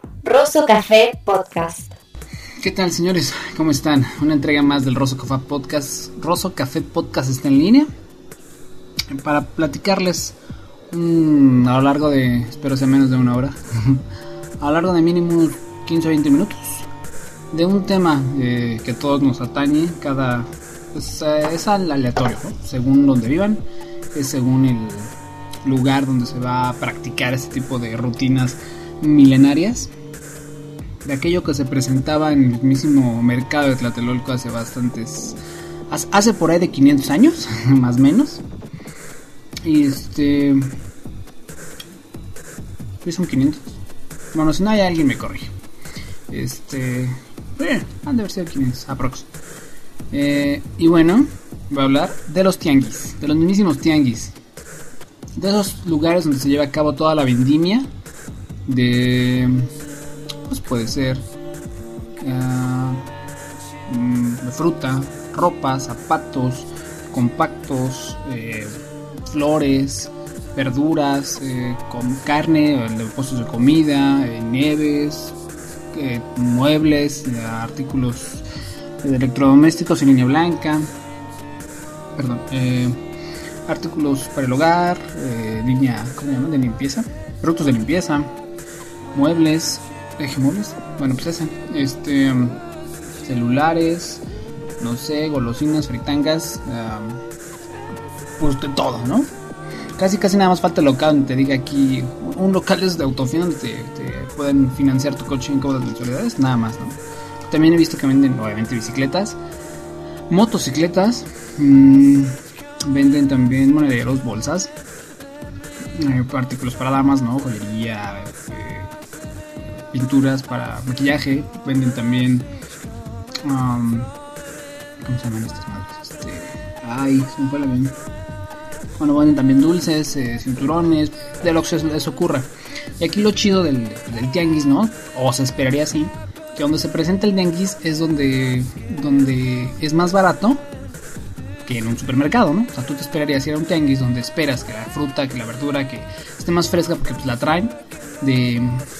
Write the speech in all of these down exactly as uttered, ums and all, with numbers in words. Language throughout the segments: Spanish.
Rosso Café Podcast. ¿Qué tal, señores? ¿Cómo están? Una entrega más del Rosso Café Podcast. Rosso Café Podcast está en línea para platicarles um, a lo largo de, espero sea menos de una hora, a lo largo de mínimo quince o veinte minutos, de un tema eh, que a todos nos atañe. Cada pues, eh, es aleatorio, ¿no? Según donde vivan, es según el lugar donde se va a practicar este tipo de rutinas milenarias, de aquello que se presentaba en el mismísimo mercado de Tlatelolco hace bastantes, hace por ahí de quinientos años, más o menos. Y este, ¿qué son quinientos? Bueno, si no hay alguien me corrige. Este, eh, han de haber sido quinientos, aprox. Eh, y bueno, voy a hablar de los tianguis, de los mismísimos tianguis, de esos lugares donde se lleva a cabo toda la vendimia de, pues puede ser uh, de fruta, ropa, zapatos, compactos, eh, flores, verduras, eh, con carne, puestos de comida, eh, nieves, eh, muebles, eh, artículos de electrodomésticos en línea blanca, perdón, eh, artículos para el hogar, eh, línea, ¿cómo se llama? De limpieza, productos de limpieza, muebles, eje muebles, bueno pues ese, este, um, celulares, no sé, golosinas, fritangas, um, pues de todo, ¿no? Casi casi nada más falta el local donde te diga aquí, un local es de autofin donde te, te pueden financiar tu coche en cómodas mensualidades, nada más, ¿no? También he visto que venden obviamente bicicletas, motocicletas, mmm, venden también monederos, bolsas, eh, artículos para damas, ¿no? Joyería, eh, pinturas para maquillaje. Venden también um, ¿cómo se llaman estas madres? Este, ay, se me fue la bien. Bueno, venden también dulces, eh, cinturones, de lo que se les ocurra. Y aquí lo chido del, del tianguis, ¿no? O se esperaría así, que donde se presenta el tianguis es donde, donde es más barato que en un supermercado, ¿no? O sea, tú te esperarías ir a un tianguis donde esperas que la fruta, que la verdura, que esté más fresca porque pues la traen de,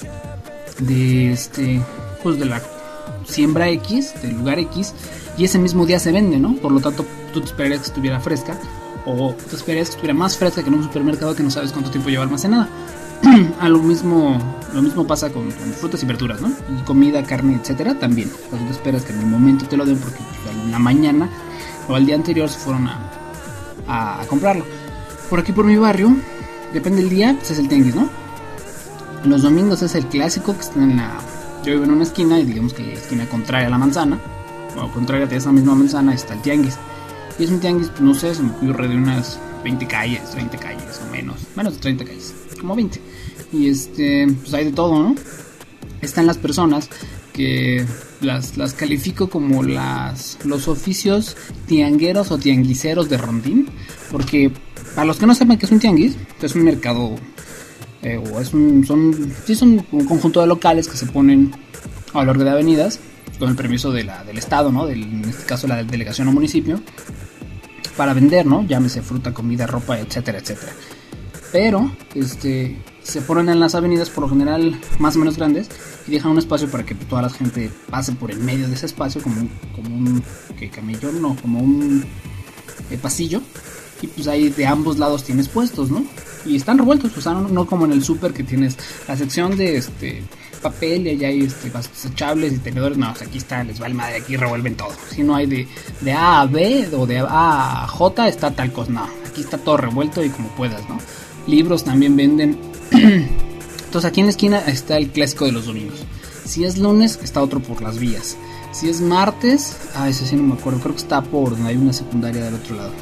de este, pues de la siembra X, del lugar X, y ese mismo día se vende, ¿no? Por lo tanto, tú te esperarías que estuviera fresca, o te esperarías que estuviera más fresca que en un supermercado que no sabes cuánto tiempo lleva almacenada. A lo mismo, lo mismo pasa con, con frutas y verduras, ¿no? Y comida, carne, etcétera, también. O sea, tú te esperas que en el momento te lo den porque pues, en la mañana o al día anterior se fueron a, a, a comprarlo. Por aquí por mi barrio, depende del día, pues es el tianguis, ¿no? Los domingos es el clásico que está en la... Yo vivo en una esquina y digamos que la esquina contraria a la manzana, o contraria a esa misma manzana, está el tianguis. Y es un tianguis, pues, no sé, se me ocurre de unas veinte calles, treinta calles o menos, menos de treinta calles, como veinte. Y este, pues hay de todo, ¿no? Están las personas que las, las califico como las los oficios tiangueros o tianguiseros de Rondín, porque para los que no sepan que es un tianguis, es un mercado, eh, o es un, son, sí son un conjunto de locales que se ponen a lo largo de avenidas, con el permiso de la, del estado, ¿no? Del, en este caso la delegación o municipio, para vender, ¿no? Llámese fruta, comida, ropa, etcétera, etcétera. Pero, este, se ponen en las avenidas por lo general más o menos grandes y dejan un espacio para que toda la gente pase por el medio de ese espacio como un, como un ¿qué, camellón? No, como un eh, pasillo, y pues ahí de ambos lados tienes puestos, ¿no? Y están revueltos, o sea, no, no como en el súper que tienes la sección de este papel y allá hay este, desechables y tenedores. No, o sea, aquí está, les va el madre, aquí revuelven todo. Si no hay de, de A a B o de A a J está tal cosa, no, aquí está todo revuelto y como puedas, ¿no? Libros también venden. Entonces aquí en la esquina está el clásico de los domingos. Si es lunes, está otro por las vías. Si es martes, ah, ese sí no me acuerdo, creo que está por donde hay una secundaria del otro lado.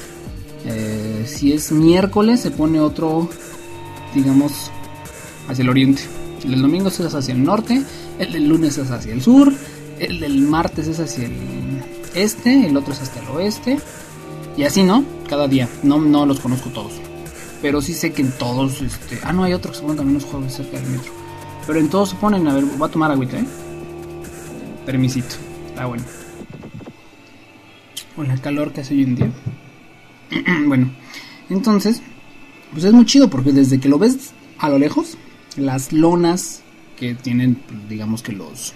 Eh, si es miércoles, se pone otro, digamos, hacia el oriente. El del domingo es hacia el norte, el del lunes es hacia el sur, el del martes es hacia el este, el otro es hasta el oeste, y así, ¿no? Cada día. No, no los conozco todos, pero sí sé que en todos, este... Ah, no, hay otros que se ponen también los jueves cerca del metro. Pero en todos se ponen, a ver, voy a tomar agüita, ¿eh? Permisito, está bueno. Con la calor que hace hoy en día. Bueno, entonces, pues es muy chido porque desde que lo ves a lo lejos, las lonas que tienen, digamos que los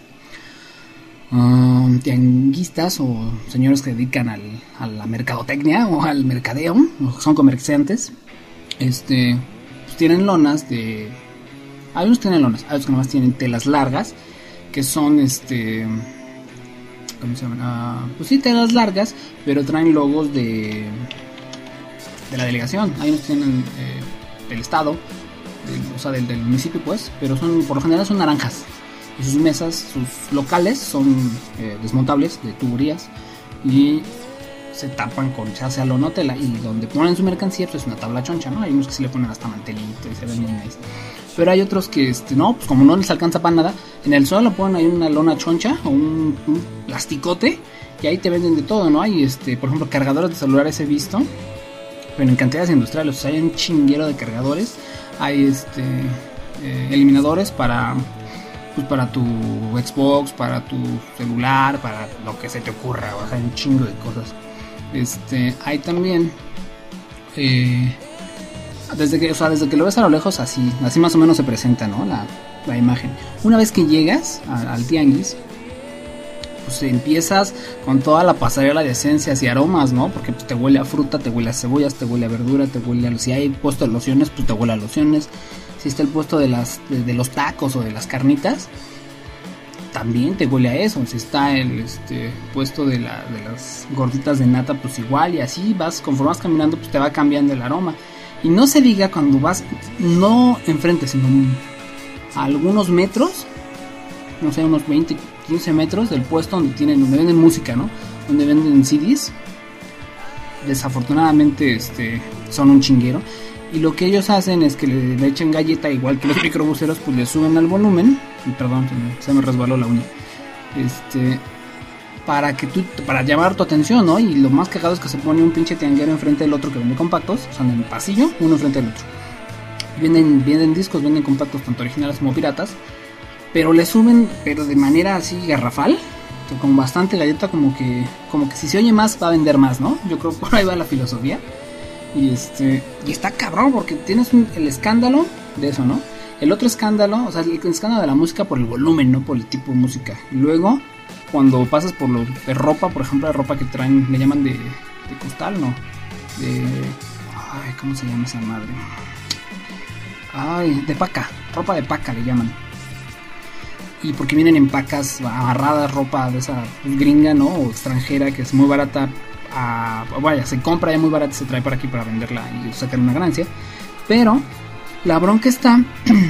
um, tianguistas o señores que dedican al, a la mercadotecnia o al mercadeo, o son comerciantes, este, pues tienen lonas de... Algunos tienen lonas, otros que nomás tienen telas largas, que son, este... ¿Cómo se llaman? Uh, pues sí, telas largas, pero traen logos de... de la delegación. Hay unos que tienen eh, del estado, del, o sea, del, del municipio, pues, pero son, por lo general son naranjas. Y sus mesas, sus locales son eh, desmontables de tuberías y se tapan con ya sea lona o tela, y donde ponen su mercancía pues es una tabla choncha, ¿no? Hay unos que sí le ponen hasta mantelito y se ven muy nice. Pero hay otros que, este, no, pues como no les alcanza para nada, en el suelo ponen ahí una lona choncha o un, un plasticote, y ahí te venden de todo, ¿no? Hay, este, por ejemplo, cargadores de celulares he visto, pero en cantidades industriales. O sea, hay un chinguero de cargadores, hay este eh, eliminadores para, pues, para tu Xbox, para tu celular, para lo que se te ocurra, o sea, hay un chingo de cosas. Este, hay también eh, desde que, o sea, desde que lo ves a lo lejos, así, así más o menos se presenta, ¿no? La, la imagen. Una vez que llegas a, al tianguis, pues empiezas con toda la pasarela de esencias y aromas, ¿no? Porque pues, te huele a fruta, te huele a cebollas, te huele a verdura, te huele a... Si hay puesto de lociones, pues te huele a lociones. Si está el puesto de, las, de, de los tacos o de las carnitas, también te huele a eso. Si está el este, puesto de, la, de las gorditas de nata, pues igual. Y así vas, conforme vas caminando, pues te va cambiando el aroma. Y no se diga cuando vas, no enfrente, sino a algunos metros, no sé, unos veinte, quince metros del puesto donde tienen, donde venden música, ¿no? Donde venden C Ds. Desafortunadamente, este, son un chinguero. Y lo que ellos hacen es que le, le echan galleta, igual que los microbuseros, pues le suben al volumen. Y perdón, se me, se me resbaló la uña. Este, para que tú, para llamar tu atención, ¿no? Y lo más cagado es que se pone un pinche tianguero enfrente del otro que vende compactos. O sea, en el pasillo, uno enfrente del otro. Venden, venden discos, venden compactos tanto originales como piratas. Pero le suben, pero de manera así garrafal, con bastante galleta, como que, como que si se oye más va a vender más, ¿no? Yo creo que por ahí va la filosofía. Y este, y está cabrón porque tienes un, el escándalo de eso, ¿no? El otro escándalo, o sea, el escándalo de la música por el volumen, no por el tipo de música. Y luego, cuando pasas por lo de ropa, por ejemplo, la ropa que traen, le llaman de, de costal, ¿no? De, ay, ¿cómo se llama esa madre? Ay, de paca, ropa de paca le llaman. Y porque vienen en pacas amarradas, ropa de esa gringa, ¿no? O extranjera, que es muy barata. A, vaya, se compra ya muy barata, se trae para aquí para venderla y sacar una ganancia. Pero la bronca está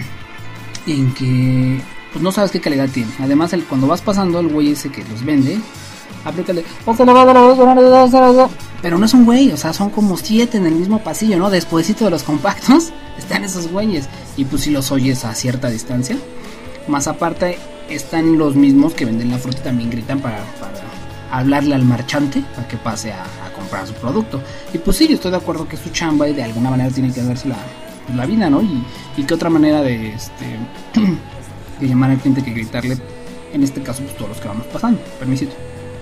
en que pues no sabes qué calidad tiene. Además, el, cuando vas pasando, el güey ese que los vende, aplícale, pero no es un güey, o sea, son como siete en el mismo pasillo, ¿no? Despuésito de los compactos están esos güeyes. Y pues si los oyes a cierta distancia. Más aparte, están los mismos que venden la fruta y también gritan para, para hablarle al marchante para que pase a, a comprar su producto. Y pues sí, yo estoy de acuerdo que es su chamba y de alguna manera tiene que darse la, la vida, ¿no? Y, y qué otra manera de, este, de llamar al cliente que gritarle, en este caso, pues todos los que vamos pasando. Permisito.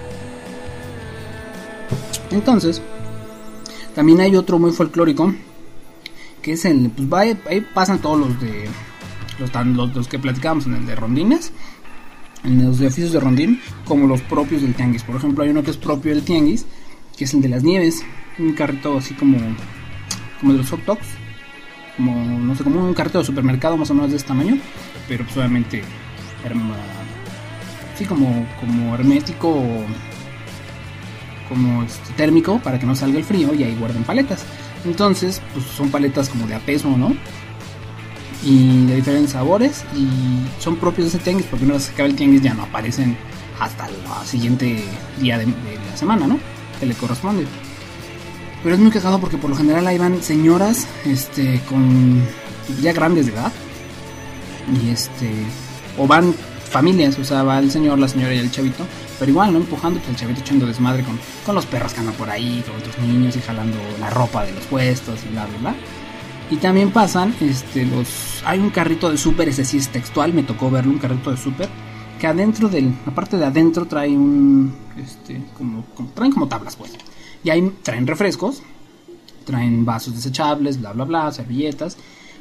Entonces, también hay otro muy folclórico, que es el, pues va, ahí pasan todos los de... Los, los, los que platicábamos en el de rondines, en los de oficios de rondín, como los propios del tianguis. Por ejemplo, hay uno que es propio del tianguis, que es el de las nieves, un carrito así como como de los hot dogs, como no sé, como un carrito de supermercado más o menos de este tamaño, pero pues obviamente herma, sí, como como hermético o como este, térmico, para que no salga el frío, y ahí guardan paletas. Entonces pues son paletas como de a peso, ¿no? Y de diferentes sabores, y son propios de ese tianguis, porque una vez que acaba el tianguis ya no aparecen hasta el siguiente día de, de la semana, ¿no? Que le corresponde. Pero es muy cagado porque por lo general ahí van señoras este con ya grandes de edad, y este o van familias, o sea, va el señor, la señora y el chavito, pero igual, ¿no? Empujando, pues el chavito echando desmadre con, con los perros que andan por ahí, con otros niños, y jalando la ropa de los puestos y bla bla bla. Y también pasan, este, los, hay un carrito de súper, ese sí es textual, me tocó verlo, un carrito de súper, que adentro del, la parte de adentro trae un, este, como, como, traen como tablas, pues, y ahí traen refrescos, traen vasos desechables, bla bla bla, servilletas,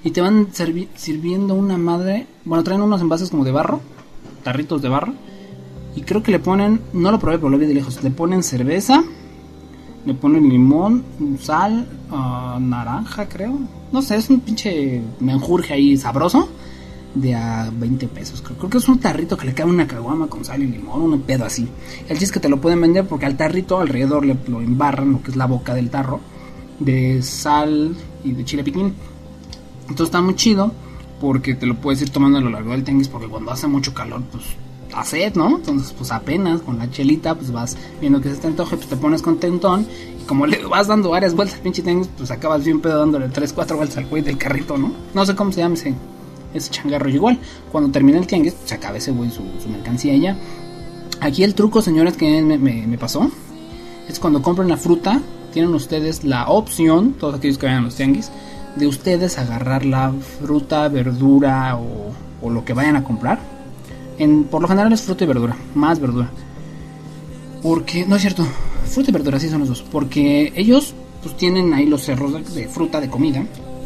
y te van servi- sirviendo una madre. Bueno, traen unos envases como de barro, tarritos de barro, y creo que le ponen, no lo probé pero lo vi de lejos, le ponen cerveza, le ponen limón, sal, uh, naranja creo, no sé, es un pinche menjurje ahí sabroso de a veinte pesos, creo. creo que es un tarrito que le cae una caguama con sal y limón, un pedo así. El chiste es que te lo pueden vender porque al tarrito alrededor le lo embarran lo que es la boca del tarro de sal y de chile piquín. Entonces está muy chido porque te lo puedes ir tomando a lo largo del tianguis, porque cuando hace mucho calor pues da sed, ¿no? Entonces pues apenas con la chelita pues vas viendo que se te antoje, pues te pones contentón, y como le vas dando varias vueltas al pinche tianguis, pues acabas bien pedo dándole tres, cuatro vueltas al güey del carrito, ¿no? No sé cómo se llama ese, ese changarro. Igual cuando termina el tianguis pues se acaba ese güey su, su mercancía y ya. Aquí el truco, señores, que me, me, me pasó es cuando compran la fruta, tienen ustedes la opción, todos aquellos que vayan a los tianguis, de ustedes agarrar la fruta, verdura o, o lo que vayan a comprar. En, por lo general es fruta y verdura, más verdura. Porque, no es cierto, fruta y verdura sí son los dos. Porque ellos pues tienen ahí los cerros de, de fruta, de comida.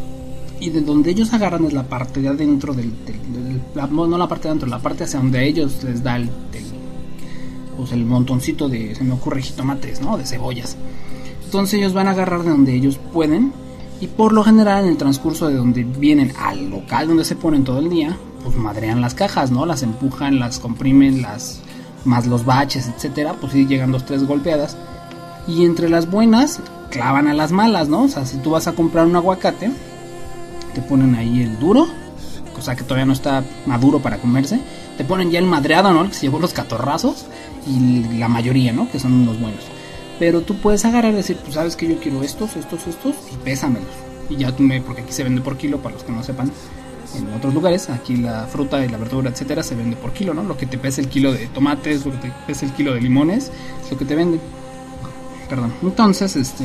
Y de donde ellos agarran es la parte de adentro del, del, del, del la, no la parte de adentro, la parte hacia donde a ellos les da el, el, pues el montoncito de, se me ocurre, jitomates, ¿no? De cebollas. Entonces ellos van a agarrar de donde ellos pueden, y por lo general en el transcurso de donde vienen al local donde se ponen todo el día, pues madrean las cajas, ¿no? Las empujan, las comprimen, las más los baches, etcétera, pues sí llegan dos, tres golpeadas, y entre las buenas clavan a las malas, ¿no? O sea, si tú vas a comprar un aguacate, te ponen ahí el duro, o sea que todavía no está maduro para comerse, te ponen ya el madreado, ¿no? El que se llevó los catorrazos, y la mayoría, ¿no? Que son los buenos. Pero tú puedes agarrar y decir, pues sabes que yo quiero estos, estos, estos, y pésamelos. Y ya tú me, porque aquí se vende por kilo, para los que no sepan, en otros lugares, aquí la fruta y la verdura, etcétera, se vende por kilo, ¿no? Lo que te pesa el kilo de tomates, lo que te pesa el kilo de limones, es lo que te venden. Perdón. Entonces, este,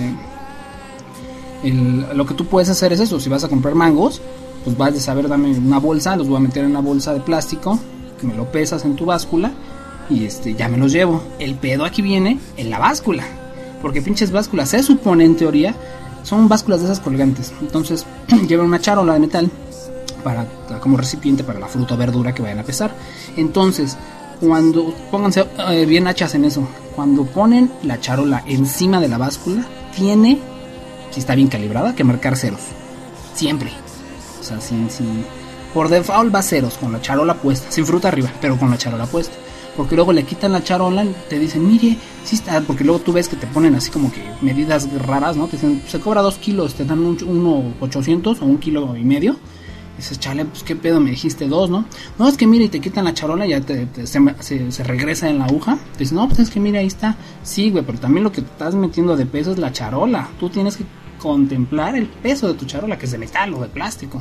el, lo que tú puedes hacer es eso. Si vas a comprar mangos, pues vas a saber, dame una bolsa, los voy a meter en una bolsa de plástico, que me lo pesas en tu báscula, y este, ya me los llevo. El pedo aquí viene en la báscula, porque pinches básculas, se supone en teoría, son básculas de esas colgantes. Entonces llevan una charola de metal para, como recipiente para la fruta o verdura que vayan a pesar. Entonces, cuando, pónganse eh, bien hachas en eso, cuando ponen la charola encima de la báscula, tiene, si está bien calibrada, que marcar ceros. Siempre. O sea, sin, sin, por default va ceros, con la charola puesta, sin fruta arriba, pero con la charola puesta. Porque luego le quitan la charola y te dicen, mire, sí está, porque luego tú ves que te ponen así como que medidas raras, ¿no? Te dicen, se cobra dos kilos, te dan un, uno ochocientos o un kilo y medio. Y dices, chale, pues qué pedo, me dijiste dos, ¿no? No, es que mire, y te quitan la charola y ya te, te, se, se, se regresa en la aguja. Te dicen, no, pues es que mire, ahí está. Sí, güey, pero también lo que estás metiendo de peso es la charola. Tú tienes que contemplar el peso de tu charola, que es de metal o de plástico.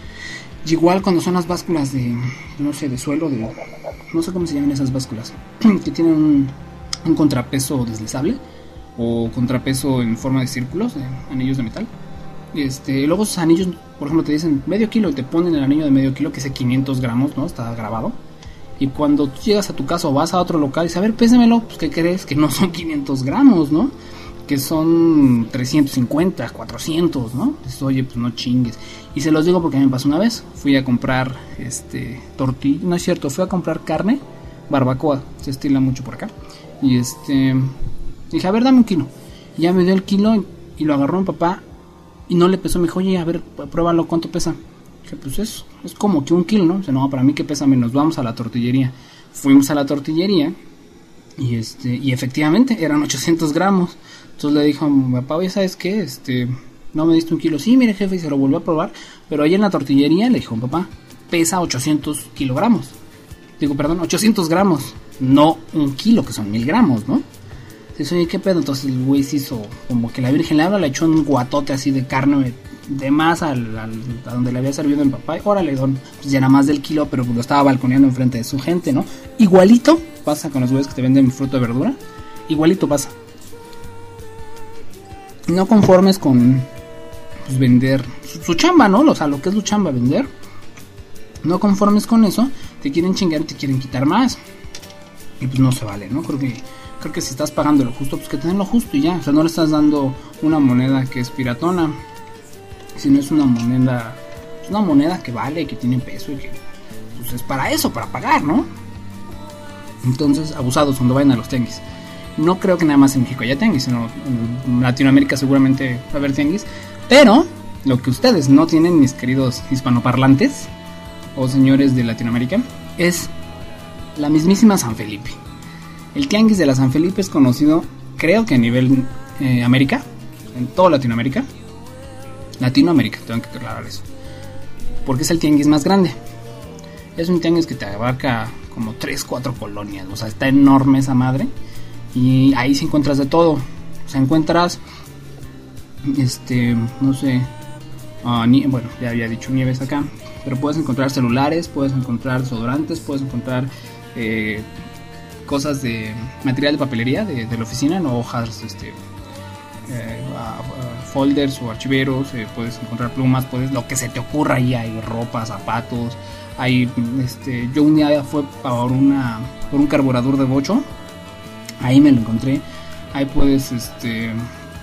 Y igual cuando son las básculas de, no sé, de suelo, de, no sé cómo se llaman esas básculas, que tienen un, un contrapeso deslizable o contrapeso en forma de círculos, de anillos de metal. Este, luego esos anillos, por ejemplo, te dicen medio kilo y te ponen el anillo de medio kilo, que es de quinientos gramos, ¿no? Está grabado. Y cuando tú llegas a tu casa o vas a otro local y dices, a ver, pésemelo, pues ¿qué crees? Que no son quinientos gramos, ¿no? Que son trescientos cincuenta, cuatrocientos, ¿no? Dices, oye, pues no chingues. Y se los digo porque a mí me pasó una vez. Fui a comprar este tortilla, no es cierto, fui a comprar carne, barbacoa, se estila mucho por acá. Y este, dije, a ver, dame un kilo. Y ya me dio el kilo y, y lo agarró mi papá y no le pesó. Me dijo, oye, a ver, pruébalo, ¿cuánto pesa? Dije, pues es, es como que un kilo, ¿no? Dice, no, para mí que pesa menos, vamos a la tortillería. Fuimos a la tortillería y este, y efectivamente eran ochocientos gramos. Entonces le dijo a mi papá, oye, ¿sabes qué? Este, no me diste un kilo. Sí, mire, jefe, y se lo volvió a probar. Pero ahí en la tortillería le dijo, papá, pesa ochocientos kilogramos. Digo, perdón, ochocientos gramos. No un kilo, que son mil gramos, ¿no? Dice, oye, ¿qué pedo? Entonces el güey se hizo como que la Virgen le habla, le echó un guatote así de carne de más al, al, a donde le había servido mi papá. Y órale, don, pues ya nada más del kilo, pero lo estaba balconeando enfrente de su gente, ¿no? Igualito pasa con los güeyes que te venden fruta y verdura. Igualito pasa. No conformes con pues, vender su, su chamba, ¿no? O sea, lo que es su chamba, vender. No conformes con eso, te quieren chingar, te quieren quitar más. Y pues no se vale, ¿no? Creo que, creo que si estás pagando lo justo, pues que te den lo justo y ya. O sea, no le estás dando una moneda que es piratona, sino es una moneda Es una moneda que vale, que tiene peso y que pues, es para eso, para pagar, ¿no? Entonces, abusados cuando vayan a los tianguis. No creo que nada más en México haya tianguis, sino en Latinoamérica seguramente va a haber tianguis. Pero lo que ustedes no tienen, mis queridos hispanoparlantes o señores de Latinoamérica, es la mismísima San Felipe. El tianguis de la San Felipe es conocido, creo que a nivel eh, América, en toda Latinoamérica. Latinoamérica, tengo que aclarar eso. Porque es el tianguis más grande. Es un tianguis que te abarca como tres, cuatro colonias. O sea, está enorme esa madre. Y ahí sí encuentras de todo. O sea, encuentras, este, no sé, uh, nie- bueno, ya había dicho nieves acá. Pero puedes encontrar celulares, puedes encontrar desodorantes, puedes encontrar eh, cosas de material de papelería de, de la oficina, no hojas, este, eh, uh, uh, folders o archiveros, eh, puedes encontrar plumas, puedes lo que se te ocurra ahí, hay ropa, zapatos, hay, este, yo un día fue por una, por un carburador de bocho, ahí me lo encontré, ahí puedes, este,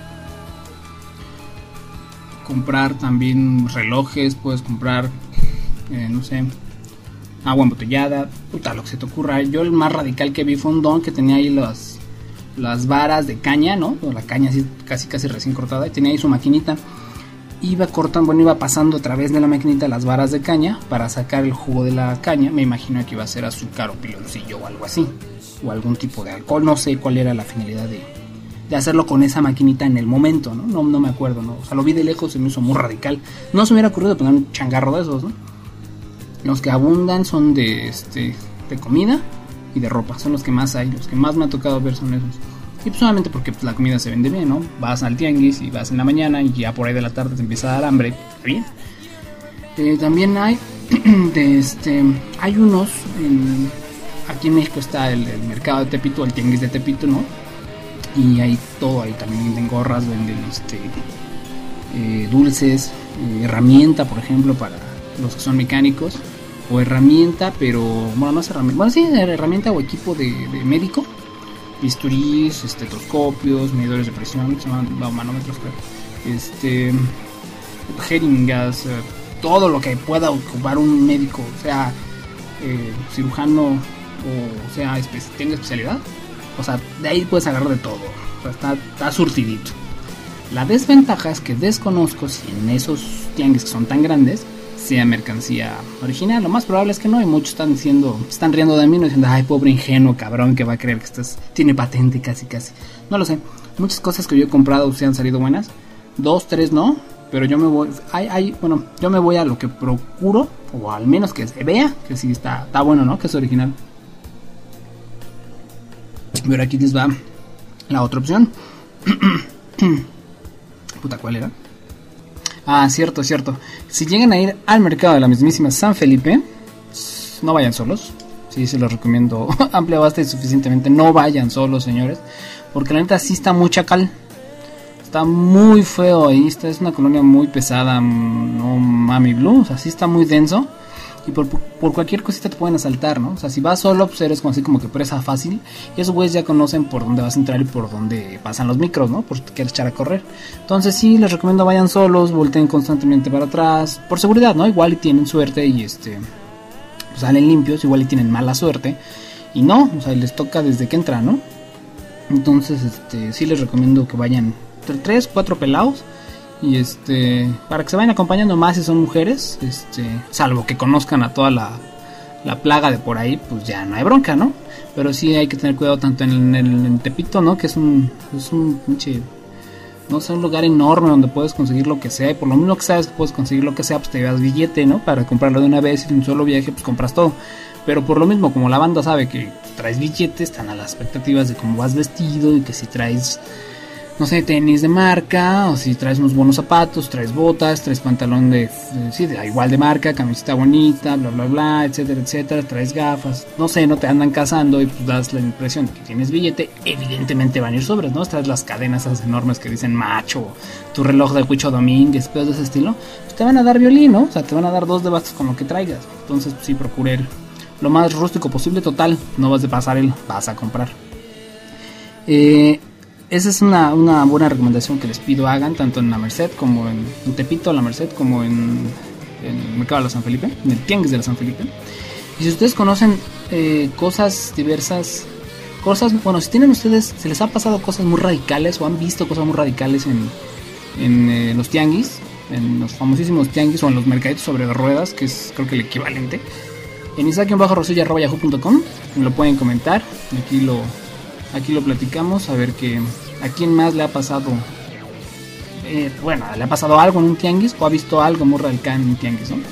comprar también relojes, puedes comprar, eh, no sé, agua embotellada, puta, lo que se te ocurra. Yo el más radical que vi fue un don que tenía ahí las, las varas de caña, ¿no? O la caña así casi casi recién cortada, y tenía ahí su maquinita. Iba cortando, bueno, iba pasando a través de la maquinita las varas de caña para sacar el jugo de la caña. Me imagino que iba a ser azúcar o piloncillo o algo así, o algún tipo de alcohol, no sé cuál era la finalidad de, de hacerlo con esa maquinita en el momento, ¿no? No, no me acuerdo, ¿no? O sea, lo vi de lejos, se me hizo muy radical. No se me hubiera ocurrido poner un changarro de esos, ¿no? Los que abundan son de, este, de comida y de ropa, son los que más hay, los que más me ha tocado ver son esos. Y pues solamente porque pues, la comida se vende bien, ¿no? Vas al tianguis y vas en la mañana y ya por ahí de la tarde te empieza a dar hambre, está bien. Eh, también hay, de este, hay unos, en, aquí en México está el, el mercado de Tepito, el tianguis de Tepito, ¿no? Y hay todo, ahí también venden gorras, venden este, eh, dulces, eh, herramienta, por ejemplo, para los que son mecánicos, o herramienta, pero bueno, no es herramienta, bueno, sí, herramienta o equipo de, de médico, bisturís, estetoscopios, medidores de presión, se llaman manómetros, creo, este, jeringas, eh, todo lo que pueda ocupar un médico, o sea, eh, cirujano, o sea, espe- tenga especialidad, o sea, de ahí puedes agarrar de todo, o sea, está, está surtidito. La desventaja es que desconozco si en esos tianguis que son tan grandes sea mercancía original. Lo más probable es que no, y muchos están diciendo, están riendo de mí, no diciendo, ay, pobre ingenuo cabrón que va a creer que estás, tiene patente casi casi. No lo sé, muchas cosas que yo he comprado sí han salido buenas, dos, tres no, pero yo me voy, hay, hay, bueno, yo me voy a lo que procuro, o al menos que se vea, que sí está, está bueno, ¿no? Que es original. Pero aquí les va la otra opción. Puta, ¿cuál era? Ah, cierto, cierto. Si llegan a ir al mercado de la mismísima San Felipe, no vayan solos. Sí, se los recomiendo amplia, basta y suficientemente. No vayan solos, señores, porque la neta sí está muy chacal. Está muy feo ahí. Esta es una colonia muy pesada. No mami blue. O sea, sí está muy denso. Y por, por cualquier cosita te pueden asaltar, ¿no? O sea, si vas solo, pues eres como así como que presa fácil. Y esos güeyes ya conocen por dónde vas a entrar y por dónde pasan los micros, ¿no? Por si te quieres echar a correr. Entonces sí, les recomiendo vayan solos, volteen constantemente para atrás. Por seguridad, ¿no? Igual y tienen suerte y este... pues salen limpios, igual y tienen mala suerte. Y no, o sea, les toca desde que entran, ¿no? Entonces, este, sí les recomiendo que vayan entre tres, cuatro pelados. Y este, para que se vayan acompañando más si son mujeres, este, salvo que conozcan a toda la, la plaga de por ahí, pues ya no hay bronca, ¿no? Pero sí hay que tener cuidado tanto en el en Tepito, ¿no? Que es un, es un pinche, no sé, un lugar enorme donde puedes conseguir lo que sea. Y por lo mismo que sabes que puedes conseguir lo que sea, pues te llevas billete, ¿no? Para comprarlo de una vez y en un solo viaje, pues compras todo. Pero por lo mismo, como la banda sabe que traes billete, están a las expectativas de cómo vas vestido y que si traes, no sé, tenis de marca, o si traes unos buenos zapatos, traes botas, traes pantalón de, de, sí, de igual de marca, camiseta bonita, bla bla bla, etcétera, etcétera, traes gafas, no sé, no te andan cazando y pues das la impresión de que tienes billete. Evidentemente van a ir sobres, ¿no? Traes las cadenas esas enormes que dicen macho, tu reloj del Huicho Domínguez, cosas de ese estilo, pues te van a dar violín, ¿no? O sea, te van a dar dos de bastos con lo que traigas. Entonces, pues sí, procure lo más rústico posible. Total, no vas de pasarela, vas a comprar. Eh... Esa es una, una buena recomendación que les pido hagan, tanto en La Merced como en, en Tepito, La Merced, como en en el mercado de la San Felipe, en el tianguis de la San Felipe. Y si ustedes conocen eh, cosas diversas, cosas, bueno, si tienen ustedes, se les ha pasado cosas muy radicales o han visto cosas muy radicales en, en eh, los tianguis, en los famosísimos tianguis o en los mercaditos sobre ruedas, que es creo que el equivalente, en isaac-rosillo arroba yahoo punto com me lo pueden comentar, aquí lo, aquí lo platicamos, a ver que a quién más le ha pasado, eh, bueno, le ha pasado algo en un tianguis o ha visto algo muy radical en un tianguis, ¿no?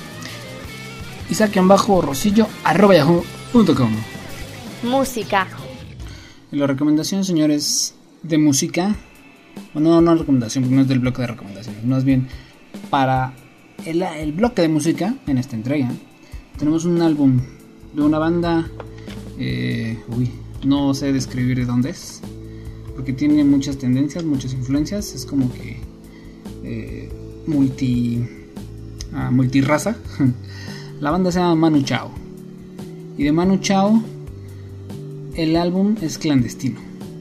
isaac-rosillo arroba yahoo punto com. Música. La recomendación, señores, de música, bueno, no, no es recomendación, porque no es del bloque de recomendaciones, más bien para el, el bloque de música en esta entrega. Tenemos un álbum de una banda, eh, uy, no sé describir de dónde es, porque tiene muchas tendencias, muchas influencias, es como que eh, multi, ah, multirraza. La banda se llama Manu Chao, y de Manu Chao el álbum es Clandestino.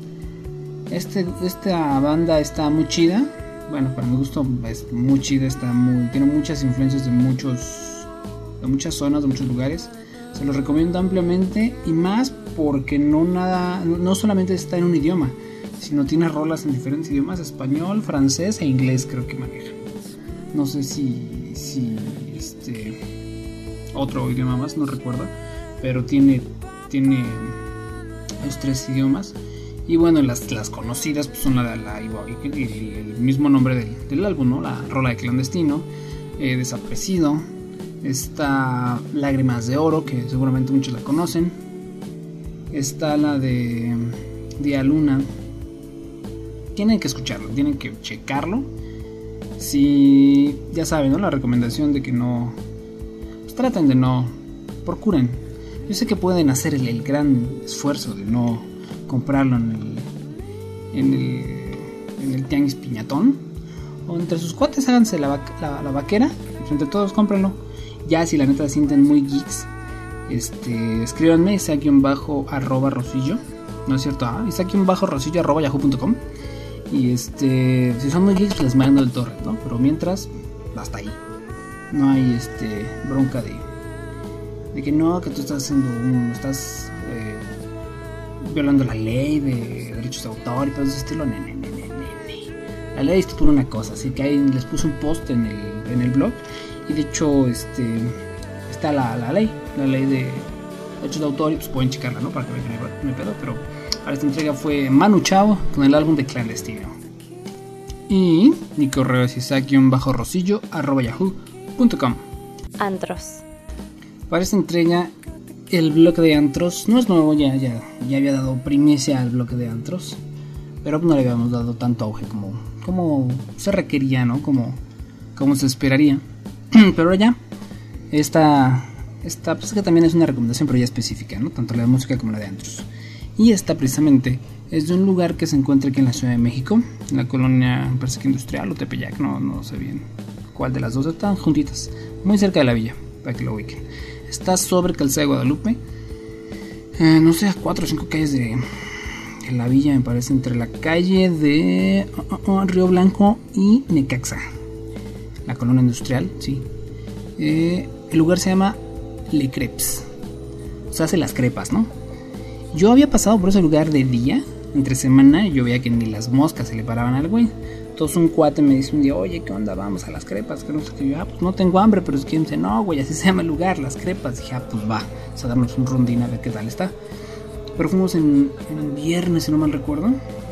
Este, esta banda está muy chida, bueno, para mi gusto es muy chida, está muy, tiene muchas influencias de muchos, de muchas zonas, de muchos lugares. Se los recomiendo ampliamente, y más porque no nada, no solamente está en un idioma, sino tiene rolas en diferentes idiomas: español, francés e inglés, creo que maneja. No sé si, si este otro idioma más, no recuerdo, pero tiene, tiene los tres idiomas. Y bueno, las, las conocidas pues son la de la, el, el mismo nombre del, del álbum, ¿no? La rola de Clandestino, eh, Desaparecido, está Lágrimas de Oro, que seguramente muchos la conocen, está la de Día Luna. Tienen que escucharlo, tienen que checarlo. Si ya saben, ¿no? La recomendación de que no, pues traten de no, procuren. Yo sé que pueden hacer el, el gran esfuerzo de no comprarlo en el, en el, en el tianguis piñatón, o entre sus cuates háganse la, la, la vaquera, pues entre todos cómprenlo. Ya si la neta se sienten muy geeks, este, escríbanme isaac-arroba rosillo, no es cierto, ah, isaac-rosillo arroba yahoo punto com, y este, si son muy geeks les mando el torrent, ¿no? Pero mientras, hasta ahí, no hay este bronca de de que no, que tú estás haciendo un, estás eh, violando la ley de derechos de autor y todo ese estilo. Ne, ne, ne, ne, ne. La ley estipula una cosa, así que ahí les puse un post en el, en el blog, y de hecho este está la, la ley, la ley de derechos de autor, y pues pueden checarla, ¿no? Para que vean que me pedo. Pero para esta entrega fue Manu Chao con el álbum de Clandestino. Y mi correo es isaac-rosillo arroba yahoo punto com. Antros. Para esta entrega, el bloque de antros no es nuevo, ya, ya, ya había dado primicia al bloque de antros, pero no le habíamos dado tanto auge como, como se requería, ¿no? Como, como se esperaría. Pero ahora ya, esta, esta pues es que también es una recomendación, pero ya específica, ¿no? Tanto la de música como la de antros. Y esta precisamente es de un lugar que se encuentra aquí en la Ciudad de México, en la colonia, me parece que industrial o Tepeyac, no, no sé bien cuál de las dos, están juntitas, muy cerca de la villa, para que lo ubiquen. Está sobre Calzada de Guadalupe, eh, no sé, a cuatro o cinco calles de, de la villa, me parece, entre la calle de uh, uh, Río Blanco y Necaxa, la colonia industrial, sí. Eh, el lugar se llama Le Crepes, o sea, hace las crepas, ¿no? Yo había pasado por ese lugar de día, entre semana, y yo veía que ni las moscas se le paraban al güey. Entonces un cuate me dice un día, oye, ¿qué onda? Vamos a las crepas, que no sé qué. Yo, ah, pues no tengo hambre, pero es que me dice, no, güey, así se llama el lugar, las crepas. Dije, ah, pues va, vamos a darnos un rondín a ver qué tal está. Pero fuimos en, en viernes, si no mal recuerdo.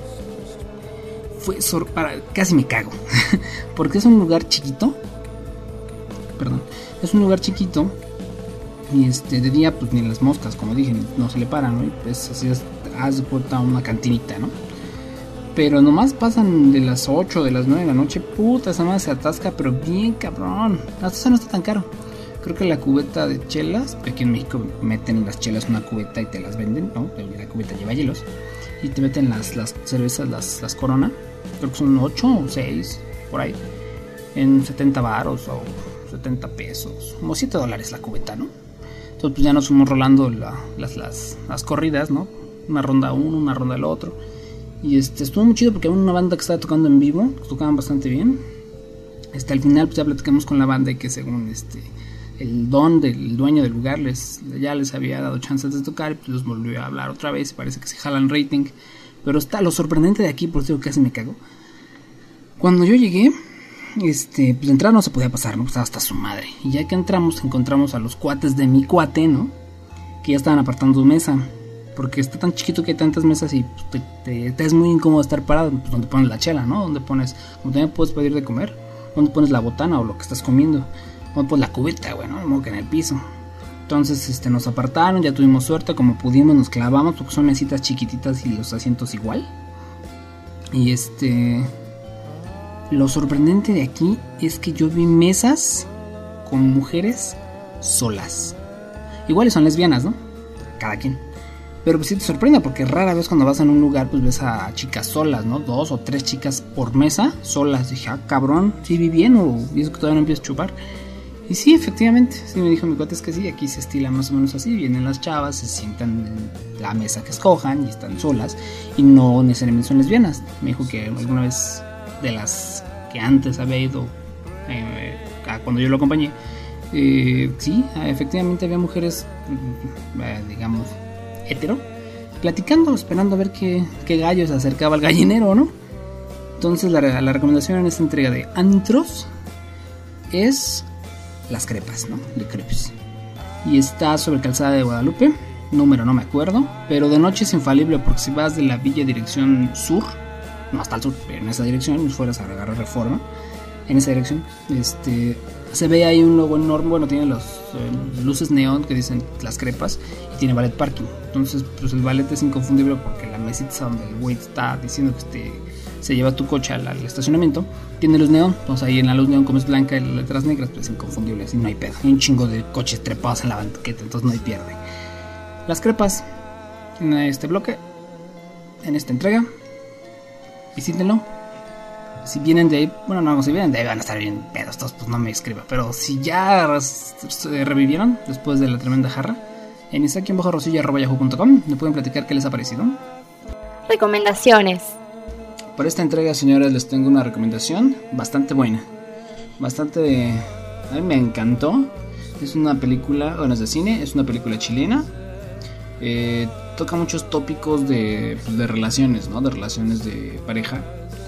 Fue sor para, casi me cago, porque es un lugar chiquito. Perdón, es un lugar chiquito. Y este, de día, pues ni las moscas, como dije, no se le paran, ¿no? Y pues así es, haz de cuenta una cantinita, ¿no? Pero nomás pasan de las ocho, de las nueve de la noche, puta, esa madre se atasca, pero bien cabrón. Hasta eso no está tan caro. Creo que la cubeta de chelas, aquí en México meten las chelas en una cubeta y te las venden, ¿no? La cubeta lleva hielos. Y te meten las, las cervezas, las, las Corona, creo que son ocho o seis, por ahí, en setenta varos o setenta pesos, como siete dólares la cubeta, ¿no? Entonces pues ya nos fuimos rolando la, las, las, las corridas, ¿no? Una ronda uno, una ronda el otro. Y este, estuvo muy chido porque había una banda que estaba tocando en vivo, que tocaban bastante bien. Este, al final pues ya platicamos con la banda y que según este, el don del dueño del lugar les ya les había dado chances de tocar, pues los volvió a hablar otra vez, parece que se jalan rating. Pero está lo sorprendente de aquí, por eso casi me cago. Cuando yo llegué, este, pues entrar no se podía pasar, ¿no? Pues hasta su madre. Y ya que entramos, encontramos a los cuates de mi cuate, ¿no? Que ya estaban apartando su mesa. Porque está tan chiquito que hay tantas mesas y pues, te, te, te es muy incómodo estar parado. Pues donde pones la chela, ¿no? Donde pones, como también puedes pedir de comer, donde pones la botana o lo que estás comiendo. Donde pones la cubeta, güey, ¿no? De modo que en el piso. Entonces este, nos apartaron, ya tuvimos suerte, como pudimos nos clavamos, porque son mesitas chiquititas y los asientos igual. Y este... Lo sorprendente de aquí es que yo vi mesas con mujeres solas. Iguales son lesbianas, ¿no? Cada quien. Pero pues sí te sorprende, porque rara vez cuando vas a un lugar pues ves a chicas solas, ¿no? Dos o tres chicas por mesa solas. Dije, ah, cabrón, ¿sí vi bien o y eso que todavía no empiezo a chupar? Y sí, efectivamente, sí me dijo mi cuate, es que sí, aquí se estila más o menos así. Vienen las chavas, se sientan en la mesa que escojan y están solas. Y no necesariamente son lesbianas. Me dijo que alguna vez de las que antes había ido eh, cuando yo lo acompañé, eh, sí, efectivamente había mujeres, eh, digamos, hetero, platicando, esperando a ver qué, qué gallo se acercaba al gallinero, ¿no? Entonces la, la recomendación en esta entrega de antros es Las Crepas, ¿no? Le Crepes. Y está sobre Calzada de Guadalupe, número no me acuerdo, pero de noche es infalible, porque si vas de la villa dirección sur, no hasta el sur, pero en esa dirección, fueras a agarrar Reforma, en esa dirección, este, se ve ahí un logo enorme, bueno, tiene los eh, luces neón que dicen Las Crepas, y tiene ballet parking. Entonces pues el ballet es inconfundible, porque la mesita donde el güey está diciendo que te, se lleva tu coche al, al estacionamiento, tiene luz neón. Entonces ahí en la luz neón, como es blanca y las letras negras, pues es inconfundible, así no hay pedo. Hay un chingo de coches trepados en la banqueta, entonces no hay pierde. Las Crepas, en este bloque, en esta entrega, visítenlo. Si vienen de ahí, bueno, no, si vienen de ahí van a estar bien pedos todos, pues no me escriba. Pero si ya se revivieron después de la tremenda jarra, en isaki bajo rosillo arroba yahoo punto com me pueden platicar qué les ha parecido. Recomendaciones. Para esta entrega, señores, les tengo una recomendación bastante buena. Bastante... A mí me encantó. Es una película, bueno, es de cine, es una película chilena. Eh, toca muchos tópicos de, de relaciones, ¿no? De relaciones de pareja.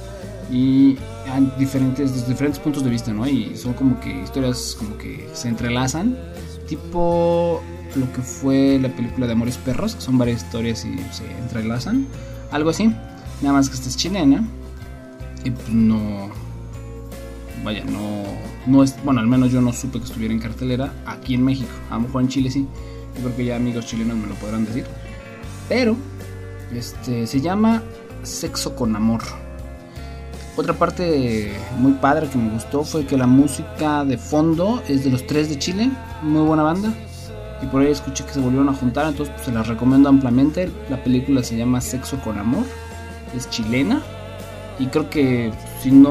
Y a diferentes, desde diferentes puntos de vista, ¿no? Y son como que historias como que se entrelazan. Tipo lo que fue la película de Amores Perros, que son varias historias y se entrelazan. Algo así. Nada más que esta es chilena. Y no... Vaya, no... no es, bueno, al menos yo no supe que estuviera en cartelera aquí en México. A lo mejor en Chile sí. Yo creo que ya amigos chilenos me lo podrán decir. Pero este se llama Sexo con Amor. Otra parte muy padre que me gustó fue que la música de fondo es de Los Tres de Chile. Muy buena banda. Y por ahí escuché que se volvieron a juntar, entonces pues, se las recomiendo ampliamente. La película se llama Sexo con Amor. Es chilena. Y creo que si no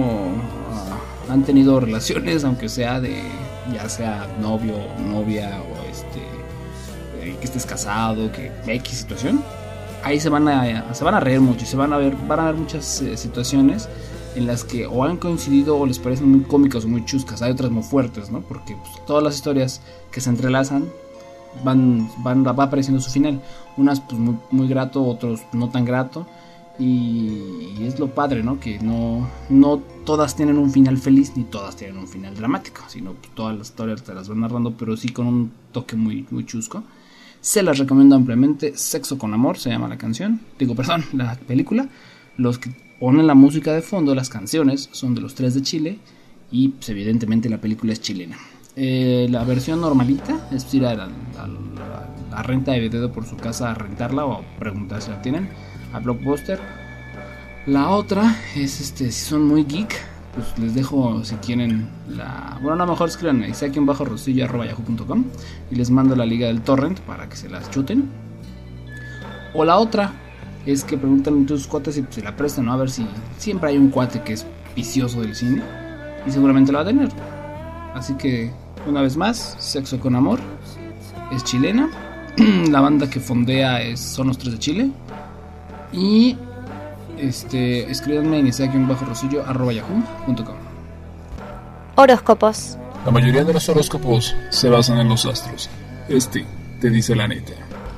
uh, han tenido relaciones, aunque sea de, ya sea novio, novia o este... que estés casado, que X situación, ahí se van a se van a reír mucho, se van a ver van a ver muchas eh, situaciones en las que o han coincidido o les parecen muy cómicas o muy chuscas. Hay otras muy fuertes, ¿no? Porque pues, todas las historias que se entrelazan van van va apareciendo su final. Unas pues muy, muy grato, otros no tan grato. Y, y es lo padre, ¿no? Que no, no todas tienen un final feliz ni todas tienen un final dramático, sino pues, todas las historias te las van narrando, pero sí con un toque muy, muy chusco. Se las recomiendo ampliamente. Sexo con Amor se llama la canción. Digo, perdón, la película. Los que ponen la música de fondo, las canciones, son de Los Tres de Chile. Y pues, evidentemente la película es chilena. Eh, la versión normalita es ir a la, a la, la renta de video por su casa a rentarla o preguntar si la tienen. A Blockbuster. La otra es este, si son muy geek, pues les dejo si quieren la... Bueno, a lo mejor escriban a isaki bajo rosillo arroba yahoo punto com y les mando la liga del torrent para que se las chuten. O la otra es que preguntan a tus cuates si se la prestan, ¿no? A ver si siempre hay un cuate que es vicioso del cine y seguramente lo va a tener. Así que, una vez más, Sexo con Amor es chilena. La banda que fondea es, son Los Tres de Chile. Y Este, escríbanme en isaki bajo rosillo arroba yahoo punto com. Horóscopos. La mayoría de los horóscopos se basan en los astros. Este te dice la neta.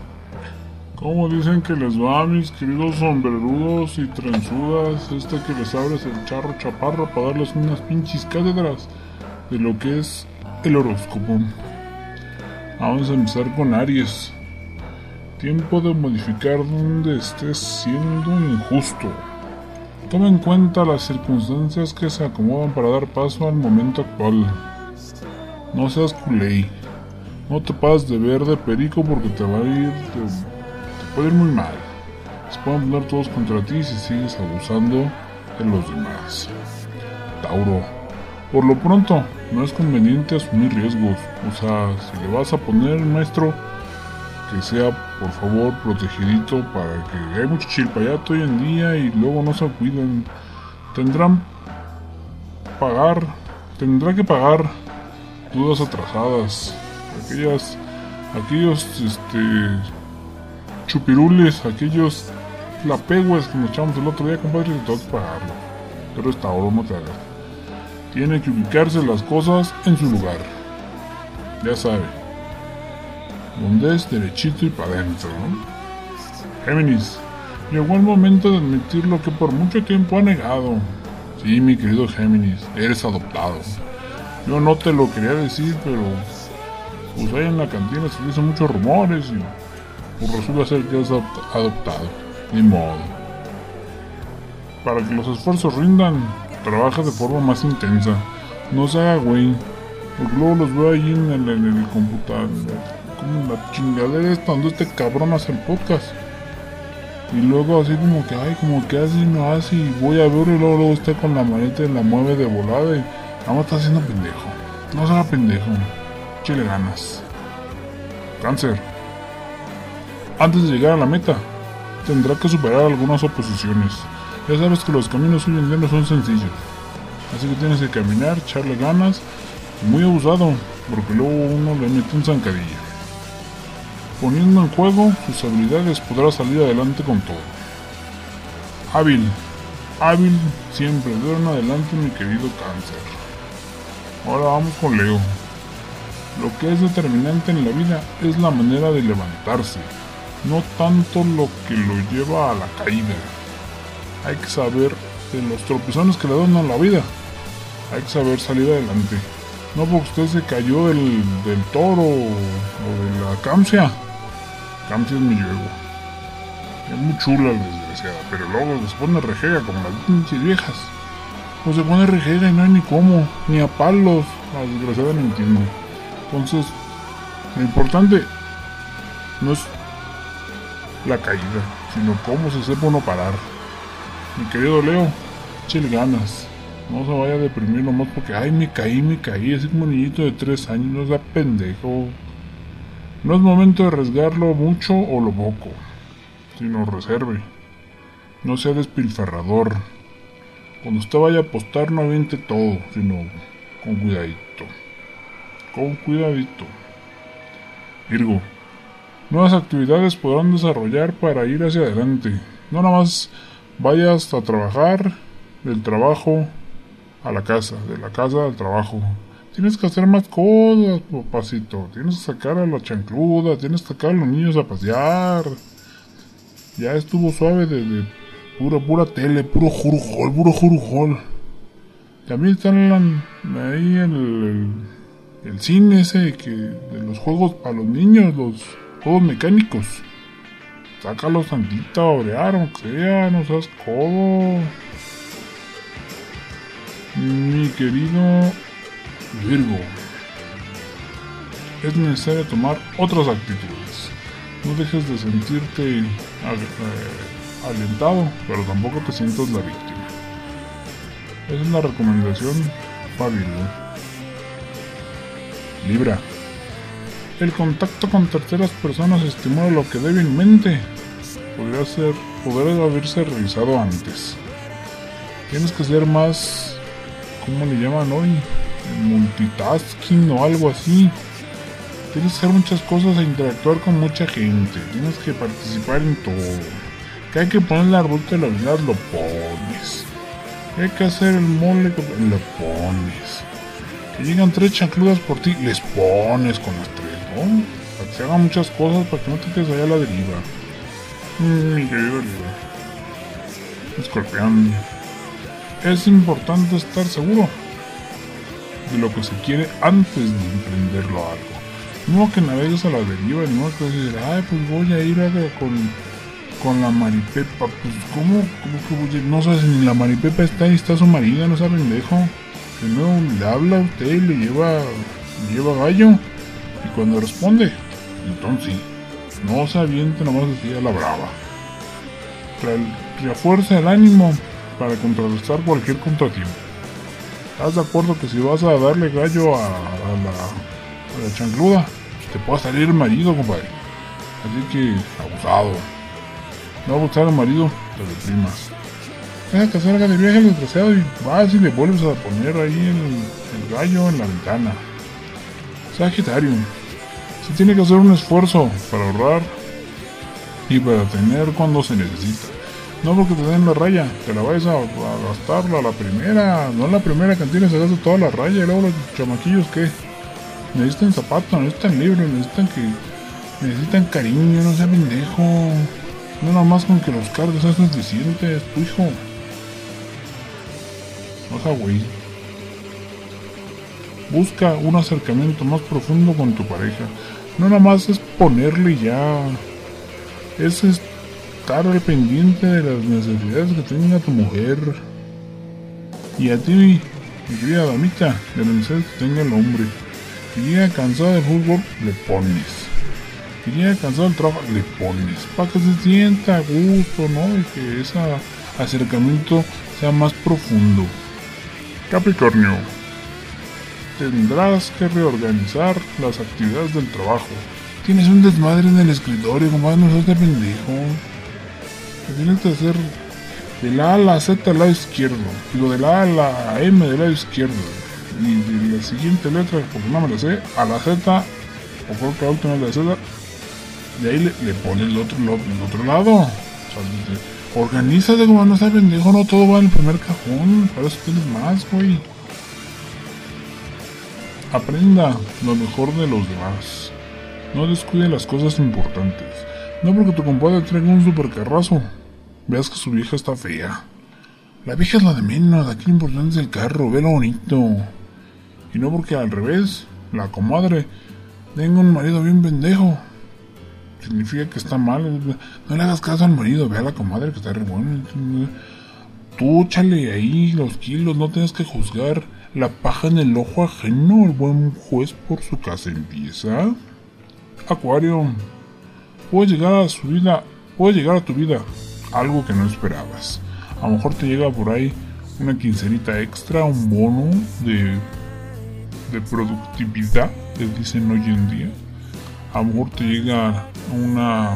¿Cómo dicen que les va, mis queridos sombrerudos y trenzudas? Este que les abres el charro chaparro para darles unas pinches cátedras de lo que es el horóscopo. Vamos a empezar con Aries. Tiempo de modificar donde estés siendo injusto. Toma en cuenta las circunstancias que se acomodan para dar paso al momento actual. No seas culé. No te pases de ver de perico porque te va a ir... Te, te puede ir muy mal. Se pueden poner todos contra ti si sigues abusando de los demás. Tauro. Por lo pronto, no es conveniente asumir riesgos. O sea, si le vas a poner, maestro, que sea, por favor, protegidito, para que hay mucho chilpayato hoy en día y luego no se cuiden. Tendrán pagar, tendrá que pagar dudas atrasadas, aquellas, aquellos, este, chupirules, aquellos lapegües que nos echamos el otro día, compadre, te tengo que pagarlo. Pero esta hora no te hagas. Tiene que ubicarse las cosas en su lugar. Ya sabe. Donde es derechito y para adentro, ¿no? Géminis. Llegó el momento de admitir lo que por mucho tiempo ha negado. Sí, mi querido Géminis, eres adoptado. Yo no te lo quería decir, pero pues ahí en la cantina se dicen muchos rumores y pues resulta ser que es adoptado. Ni modo. Para que los esfuerzos rindan, trabaja de forma más intensa. No se haga güey. Porque luego los veo ahí en el, en el computador. Como la chingadera esta donde este cabrón hace el podcast. Y luego así como que, ay, como que así no hace. Y voy a ver y luego, luego está con la maneta y la mueve de volada. Y vamos, está haciendo pendejo. No se haga pendejo. Échale ganas. Cáncer. Antes de llegar a la meta, tendrá que superar algunas oposiciones. Ya sabes que los caminos hoy en día no son sencillos. Así que tienes que caminar, echarle ganas. Muy abusado, porque luego uno le mete un zancadillo. Poniendo en juego sus habilidades podrá salir adelante con todo. Hábil. Hábil siempre, de ahora en adelante, mi querido Cáncer. Ahora vamos con Leo. Lo que es determinante en la vida es la manera de levantarse, no tanto lo que lo lleva a la caída. Hay que saber de los tropezones que le dan a la vida. Hay que saber salir adelante. No porque usted se cayó del, del toro o de la Camsia. Camsia es mi yuego. Es muy chula la desgraciada, pero luego se pone rejega como las pinches viejas. Pues se pone rejega y no hay ni cómo, ni a palos. La desgraciada no entiende. Entonces, lo importante no es la caída, sino cómo se sepa uno parar. Mi querido Leo, échale ganas. No se vaya a deprimir nomás porque, ay, me caí, me caí. Así como un niñito de tres años, no sea pendejo. No es momento de arriesgarlo mucho o lo poco, sino reserve. No sea despilfarrador. Cuando usted vaya a apostar, no aviente todo, sino con cuidadito. Con cuidadito. Virgo. Nuevas actividades podrán desarrollar para ir hacia adelante. No nada más vayas a trabajar, del trabajo a la casa, de la casa al trabajo. Tienes que hacer más cosas, papacito. Tienes que sacar a la chancluda, tienes que sacar a los niños a pasear. Ya estuvo suave de, de pura, pura tele, puro jurujol, puro jurujol. También están ahí el, el, el cine ese que de los juegos para los niños, los juegos mecánicos. Sácalos tantito a orear, aunque sea, no seas codo. Mi querido Virgo, es necesario tomar otras actitudes. No dejes de sentirte eh, alentado, pero tampoco te sientas la víctima. Esa es la recomendación para Virgo. Libra. El contacto con terceras personas estimula lo que débilmente podría ser, podría haberse realizado antes. Tienes que ser más, ¿cómo le llaman hoy? Multitasking o algo así. Tienes que hacer muchas cosas e interactuar con mucha gente. Tienes que participar en todo. Que hay que poner la ruta de la verdad, lo pones. Que hay que hacer el mole, lo pones. Que Si llegan tres chancludas por ti, les pones con las tres, ¿no? Para que se hagan muchas cosas, para que no te quedes allá a la deriva. Mm, mi querido Leo. Escorpión. Es importante estar seguro de lo que se quiere antes de emprenderlo a algo. No que navegues a la deriva, no que decir, ay, pues voy a ir a, con, con la Maripepa. Pues, ¿cómo? ¿Cómo que voy a ir? No sabes si ni la Maripepa está ahí, está su marida, no sabe pendejo. Que no le habla a usted y le lleva, le lleva gallo. Y cuando responde, entonces sí, no se aviente nomás así a la brava. Refuerza el ánimo para contrarrestar cualquier contratiempo. ¿Estás de acuerdo que si vas a darle gallo a, a, la, a la chancluda, te puede salir el marido, compadre? Así que, abusado. No abusar al marido, te deprimas. Deja que salga de viaje el desgraciado y vas y le vuelves a poner ahí el, el gallo en la ventana. Sagitario. Se tiene que hacer un esfuerzo para ahorrar y para tener cuando se necesita. No porque te den la raya, te la vayas a, a gastarla a la primera. No en la primera cantina se gasta toda la raya. Y luego los chamaquillos que necesitan zapatos, necesitan libros, necesitan que necesitan cariño, no sea pendejo. No nomás con que los cargues es suficiente, es tu hijo. No sea güey. Busca un acercamiento más profundo con tu pareja. No nomás es ponerle ya. Es estar al pendiente de las necesidades que tenga tu mujer. Y a ti, mi querida damita, de las necesidades que tenga el hombre. Si llega cansado del fútbol, le pones. Si llega cansado del trabajo, le pones. Para que se sienta a gusto, ¿no? Y que ese acercamiento sea más profundo. Capricornio. Tendrás que reorganizar las actividades del trabajo. Tienes un desmadre en el escritorio, compadre, no seas de pendejo. Te tienes que hacer de la A a la Z al lado izquierdo. Digo, de la A a la M del lado izquierdo. Y de la siguiente letra, porque no me la sé, a la Z, o creo que la última es la Z. De ahí le, le pones el otro, lo, el otro lado. O sea, organízate, como no seas pendejo, no todo va en el primer cajón. Para eso tienes más, güey. Aprenda lo mejor de los demás. No descuide las cosas importantes. No porque tu compadre traiga un supercarrazo, veas que su vieja está fea. La vieja es la de menos, aquí lo importante es el carro, ve lo bonito. Y no porque al revés, la comadre tenga un marido bien pendejo, significa que está mal. No le hagas caso al marido, ve a la comadre que está re bueno. Tú échale ahí los kilos, no tienes que juzgar la paja en el ojo ajeno. El buen juez por su casa empieza. Acuario. Puede llegar a su vida, puede llegar a tu vida algo que no esperabas. A lo mejor te llega por ahí una quincenita extra, un bono de, de productividad, les dicen hoy en día. A lo mejor te llega una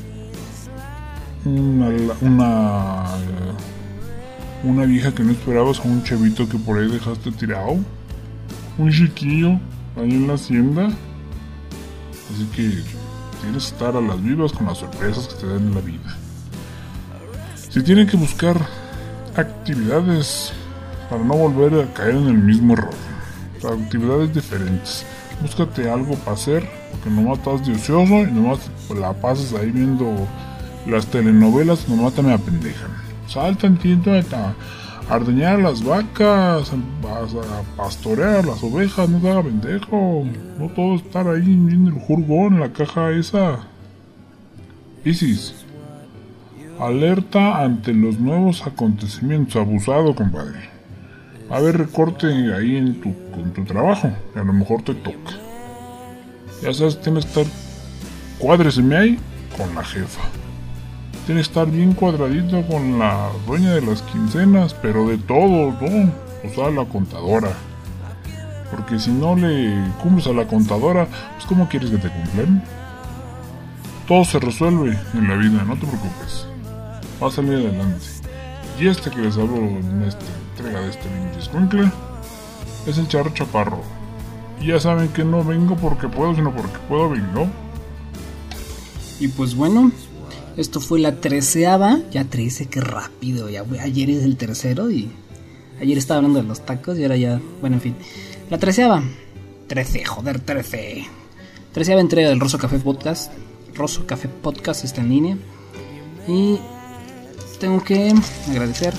una una una vieja que no esperabas, o un chavito que por ahí dejaste tirado, un chiquillo ahí en la hacienda. Así que tienes que estar a las vivas con las sorpresas que te dan en la vida. Si tienen que buscar actividades para no volver a caer en el mismo error, actividades diferentes, búscate algo para hacer, porque nomás estás de ocioso y nomás la pasas ahí viendo las telenovelas, nomás te me apendejan. Salta en tiento a ordeñar las vacas, a pastorear las ovejas, no te haga pendejo. No todo estar ahí viendo el jurgón en la caja esa. Piscis. Alerta ante los nuevos acontecimientos. Abusado, compadre. Va a haber recorte ahí en tu, con tu trabajo. Y a lo mejor te toca. Ya sabes, tienes que estar cuádreseme ahí con la jefa. Tienes que estar bien cuadradito con la dueña de las quincenas, pero de todo, ¿no? O sea, la contadora. Porque si no le cumples a la contadora, pues ¿cómo quieres que te cumplan? Todo se resuelve en la vida, no te preocupes. Va a salir adelante. Y este que les hablo en esta entrega de este pinche escuincle es el Charro Chaparro. Y ya saben que no vengo porque puedo, sino porque puedo vengo. Y pues bueno, esto fue la treceava. Ya trece, qué rápido. Ya, ayer es el tercero y ayer estaba hablando de los tacos y ahora ya, bueno, en fin. La treceava, trece, joder, trece. Treceava entrega del Rosso Café Podcast. Rosso Café Podcast está en línea. Y tengo que agradecer.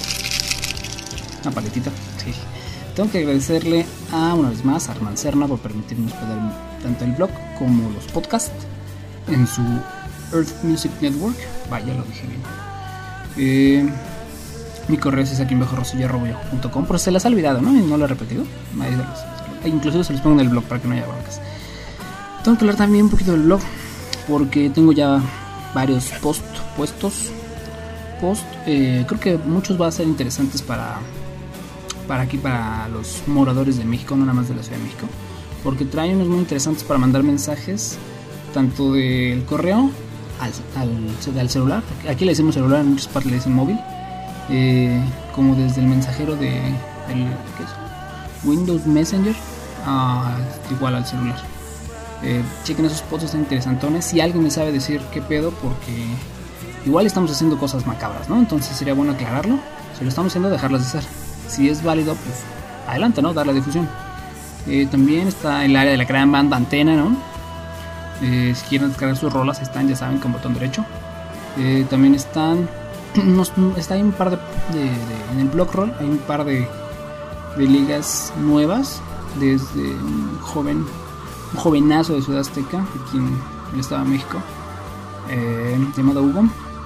Una paletita, sí. Tengo que agradecerle a, una vez más, a Armand Serna por permitirnos poder tanto el blog como los podcasts en su Earth Music Network. Vaya, lo dije bien. Eh, mi correo es aquí en bajo rosilla arroba yahoo punto com, pero se las ha olvidado, ¿no? Y no lo he repetido. Ahí se los, inclusive se los pongo en el blog para que no haya broncas. Tengo que hablar también un poquito del blog, porque tengo ya varios posts puestos. Post, eh, creo que muchos van a ser interesantes para, para aquí, para los moradores de México, no nada más de la Ciudad de México, porque trae unos muy interesantes para mandar mensajes, tanto del correo al, al, al celular. Aquí le decimos celular, en muchas partes le dicen móvil, eh, como desde el mensajero de el, ¿qué es? Windows Messenger, uh, igual al celular. Eh, chequen esos posts, están interesantones. Si alguien me sabe decir qué pedo, porque igual estamos haciendo cosas macabras, ¿no? Entonces sería bueno aclararlo. Si lo estamos haciendo, dejarlas de hacer. Si es válido, pues adelante, ¿no? Dar la difusión. Eh, también está el área de la gran banda Antena, ¿no? Eh, si quieren descargar sus rolas, están, ya saben, con botón derecho. Eh, también están unos, está ahí un par de, de, de en el blog roll hay un par de, de ligas nuevas, desde un joven un jovenazo de Ciudad Azteca, aquí en el Estado de México, eh, llamado Hugo.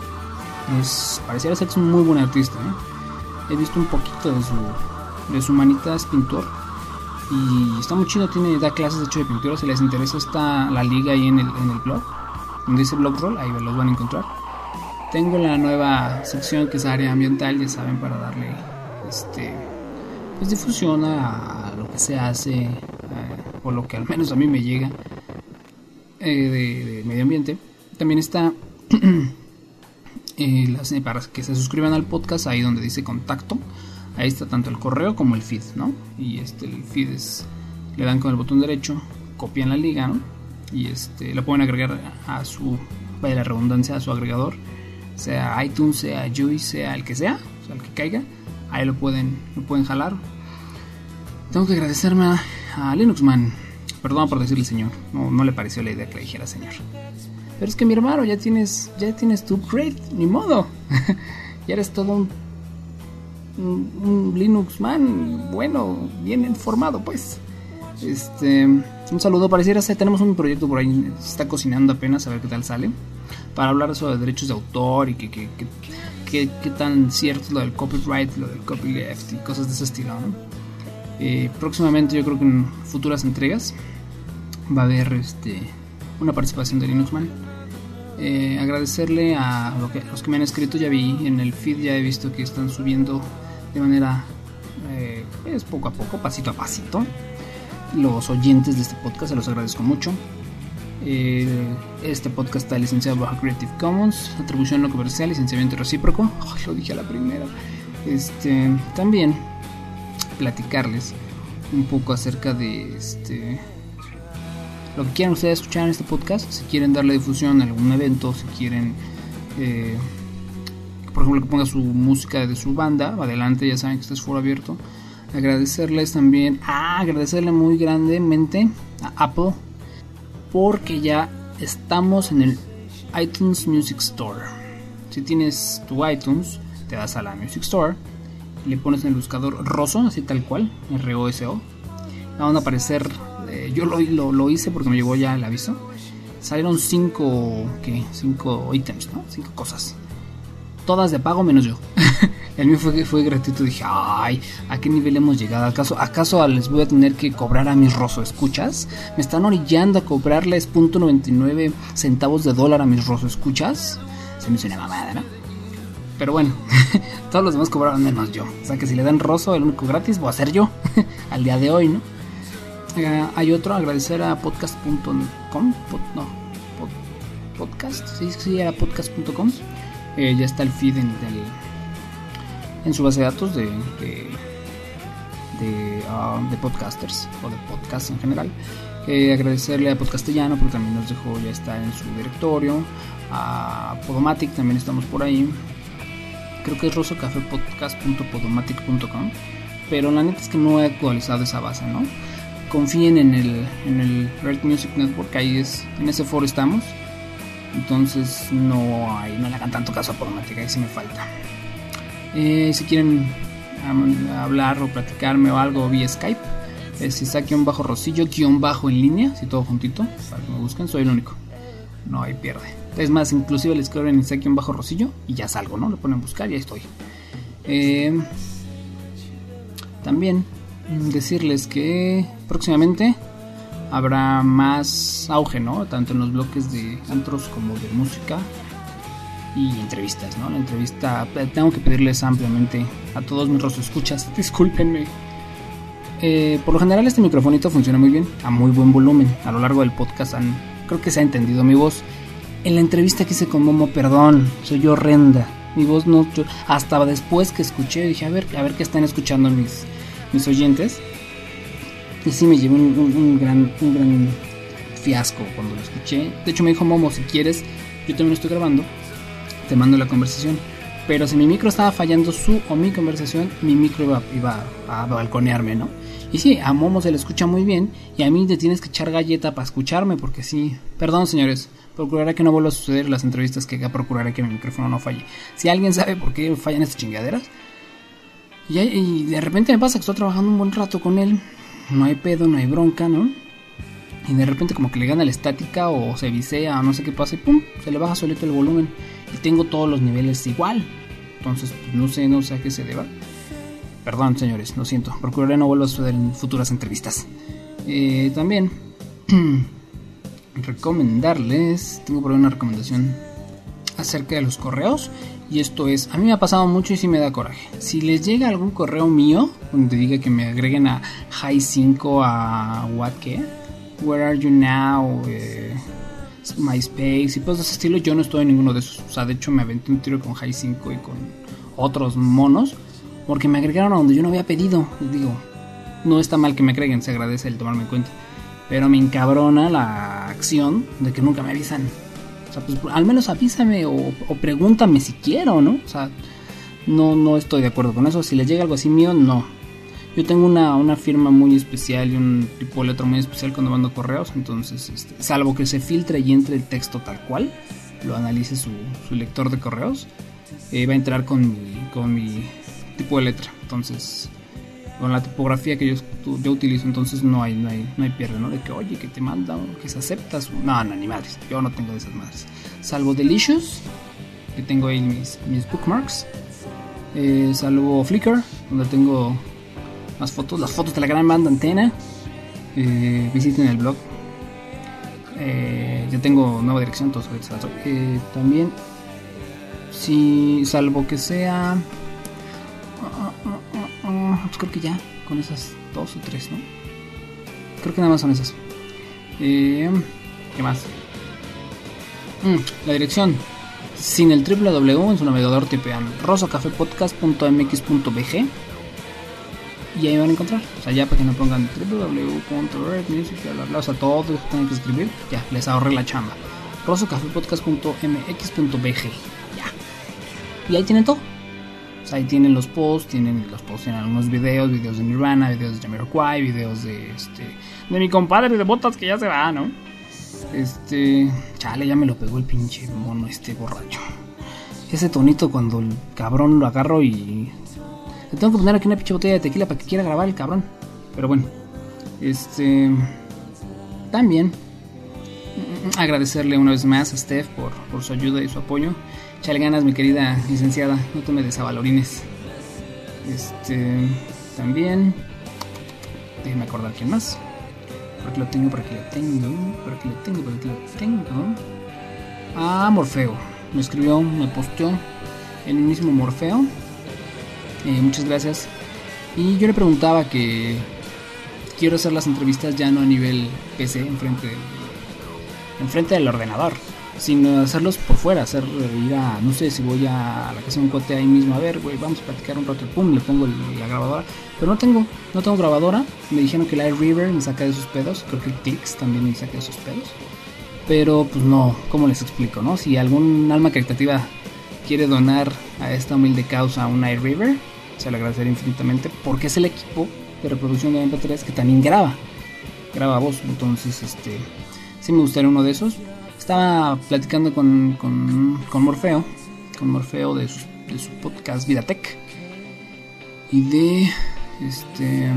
Es, pareciera ser un muy buen artista, ¿eh? He visto un poquito de su de su manita, es pintor y está muy chido, tiene, da clases de hecho de pintura. Si les interesa, está la liga ahí en el, en el blog, donde dice blog roll, ahí los van a encontrar. Tengo la nueva sección que es área ambiental, ya saben, para darle este pues difusión a, a lo que se hace, eh, o lo que al menos a mí me llega, eh, de, de medio ambiente. También está eh, las, para que se suscriban al podcast, ahí donde dice contacto, ahí está tanto el correo como el feed, ¿no? Y este el feed es, le dan con el botón derecho, copian la liga, ¿no? Y este la pueden agregar a su, vaya la redundancia, a su agregador, sea iTunes, sea Juice, sea el que sea, o sea el que caiga, ahí lo pueden, lo pueden jalar. Tengo que agradecerme a, a Linuxman. Perdón por decirle señor, no, no le pareció la idea que le dijera señor. Pero es que mi hermano, ya tienes, ya tienes tu upgrade, ni modo. Ya eres todo un, un, un Linuxman bueno, bien informado, pues. Este, un saludo, pareciera ser, tenemos un proyecto por ahí, se está cocinando apenas, a ver qué tal sale, para hablar sobre derechos de autor y que, que, que, que, que tan cierto es lo del copyright, lo del copyleft y cosas de ese estilo, ¿no? Eh, próximamente, yo creo que en futuras entregas va a haber este, una participación de Linuxman. Eh, agradecerle a, lo que, a los que me han escrito, ya vi en el feed, ya he visto que están subiendo de manera eh, pues poco a poco, pasito a pasito, los oyentes de este podcast, se los agradezco mucho. Eh, este podcast está licenciado bajo Creative Commons, atribución no comercial, licenciamiento recíproco. Ay, lo dije a la primera. Este, también platicarles un poco acerca de este lo que quieran ustedes escuchar en este podcast. Si quieren darle difusión a algún evento, si quieren eh, por ejemplo que ponga su música de su banda, adelante, ya saben que este es foro abierto. Agradecerles también, ah, agradecerle muy grandemente a Apple, porque ya estamos en el iTunes Music Store. Si tienes tu iTunes, te vas a la Music Store, le pones en el buscador Rosso, así tal cual, R O S O. Van a aparecer, eh, yo lo, lo, lo hice porque me llegó ya el aviso. Salieron cinco, ¿qué? Cinco ítems, ¿no? Cinco cosas. Todas de pago menos yo. El mío fue, fue gratuito. Dije, ay, ¿a qué nivel hemos llegado? ¿Acaso, acaso les voy a tener que cobrar a mis Rosso escuchas? ¿Me están orillando a cobrarles punto noventa y nueve centavos de dólar a mis Rosso escuchas? Se me hizo una mamada, ¿no? Pero bueno, todos los demás cobraron menos yo. O sea que si le dan Rosso, el único gratis voy a ser yo. Al día de hoy, ¿no? Uh, hay otro, agradecer a podcast punto com. Pod, no, pod, podcast, sí, sí, era podcast punto com. Eh, ya está el feed en, del, en su base de datos de de, de, uh, de podcasters o de podcast en general. Eh, agradecerle a Podcastellano porque también nos dejó, ya está en su directorio. A Podomatic también estamos por ahí. Creo que es rosso café podcast punto podomatic punto com, pero la neta es que no he actualizado esa base, ¿no? confíen en el, en el Red Music Network, ahí es, en ese foro estamos. Entonces no hay, no le hagan tanto caso a Podomatic, ahí sí me falta. Eh, si quieren um, hablar o platicarme o algo vía Skype, es Isaac-Rosillo guión bajo en línea, así todo juntito, para que me busquen, soy el único, no hay pierde. Es más, inclusive les escriben Isaac-Rosillo y ya salgo, ¿no? Le ponen buscar y ahí estoy. Eh, también decirles que próximamente habrá más auge, ¿no? Tanto en los bloques de antros como de música y entrevistas, ¿no? La entrevista, tengo que pedirles ampliamente a todos mis escuchas, discúlpenme. Eh, por lo general este microfonito funciona muy bien, a muy buen volumen. A lo largo del podcast han, creo que se ha entendido mi voz. En la entrevista que hice con Momo, perdón, soy horrenda. Mi voz no, yo, hasta después que escuché dije a ver, a ver qué están escuchando mis, mis oyentes. Y sí me llevé un, un, un gran, un gran fiasco cuando lo escuché. De hecho me dijo Momo, si quieres, yo también lo estoy grabando, te mando la conversación. Pero si mi micro estaba fallando su o mi conversación, mi micro iba, iba a balconearme, ¿no? Y sí, a Momo se le escucha muy bien y a mí te tienes que echar galleta para escucharme porque sí. Perdón, señores, procuraré que no vuelva a suceder en las entrevistas, que procuraré que mi micrófono no falle. Si alguien sabe por qué fallan estas chingaderas, y, y de repente me pasa que estoy trabajando un buen rato con él, no hay pedo, no hay bronca, ¿no? Y de repente como que le gana la estática o se visea o no sé qué pasa y pum, se le baja solito el volumen y tengo todos los niveles igual. Entonces no sé, no sé a qué se deba. Perdón, señores, lo siento. Procuraré no vuelva a suceder en futuras entrevistas. Eh, también recomendarles, tengo por ahí una recomendación acerca de los correos. Y esto es, a mí me ha pasado mucho y sí me da coraje. Si les llega algún correo mío donde diga que me agreguen a High cinco, a what qué, Where Are You Now, eh, MySpace y cosas de ese estilo, yo no estoy en ninguno de esos. O sea, de hecho me aventé un tiro con High cinco y con otros monos porque me agregaron a donde yo no había pedido. Y digo, no está mal que me agreguen, se agradece el tomarme en cuenta, pero me encabrona la acción de que nunca me avisan. O sea, pues al menos avísame o, o pregúntame si quiero, ¿no? O sea, no, no estoy de acuerdo con eso. Si les llega algo así mío, no. Yo tengo una, una firma muy especial y un tipo de letra muy especial cuando mando correos. Entonces, este, salvo que se filtre y entre el texto tal cual, lo analice su, su lector de correos, eh, va a entrar con mi, con mi tipo de letra. Entonces, con la tipografía que yo, yo utilizo, entonces no hay, no hay, no hay pierde, ¿no? De que, oye, que te manda, que se acepta su... No, no, ni madres. Yo no tengo de esas madres. Salvo Delicious, que tengo ahí mis, mis bookmarks. Eh, salvo Flickr, donde tengo más fotos, las fotos de la gran banda Antena. Eh, visiten el blog. Eh, ya tengo nueva dirección, entonces eh, también, si salvo que sea, uh, uh, uh, uh, pues creo que ya con esas dos o tres, ¿no? Creo que nada más son esas. Eh, ¿Qué más? Mm, la dirección. Sin el www en su navegador tipean rosocafepodcast punto m x punto b g y ahí van a encontrar. O sea, ya para que no pongan www punto red music, bla, bla, bla, o sea, todo lo que tienen que escribir, ya, les ahorré la chamba. rosocafepodcast punto m x punto b g, ya. Y ahí tienen todo. O sea, ahí tienen los posts, tienen los posts, tienen algunos videos, videos de Nirvana, videos de Jamiroquai, videos de este de mi compadre de botas que ya se va, ¿no? Este, chale, ya me lo pegó el pinche mono este borracho. Ese tonito cuando el cabrón lo agarro y le tengo que poner aquí una pinche botella de tequila para que quiera grabar el cabrón. Pero bueno, este, también agradecerle una vez más a Steph por, por su ayuda y su apoyo. Chale ganas, mi querida licenciada, no te me desavalorines. Este, también, déjenme acordar quién más. Por aquí lo tengo, por aquí lo tengo, por aquí lo tengo, por aquí lo tengo. Ah, Morfeo. Me escribió, me posteó el mismo Morfeo. Eh, muchas gracias. Y yo le preguntaba que quiero hacer las entrevistas ya no a nivel P C, enfrente del, enfrente del ordenador, sino hacerlos por fuera, hacer ir a, no sé, si voy a la casa de un cuate ahí mismo, a ver, güey, vamos a platicar un rato, pum, le pongo el, la grabadora, pero no tengo, no tengo grabadora. Me dijeron que el iRiver me saca de sus pedos, creo que el Clix también me saca de sus pedos, pero pues no, ¿cómo les explico, no? Si algún alma caritativa quiere donar a esta humilde causa un iRiver, se lo agradeceré infinitamente, porque es el equipo de reproducción de M P tres que también graba. graba voz, entonces este sí me gustaría uno de esos. Estaba platicando con, con, con Morfeo, con Morfeo de su, de su podcast Vidatech y de este,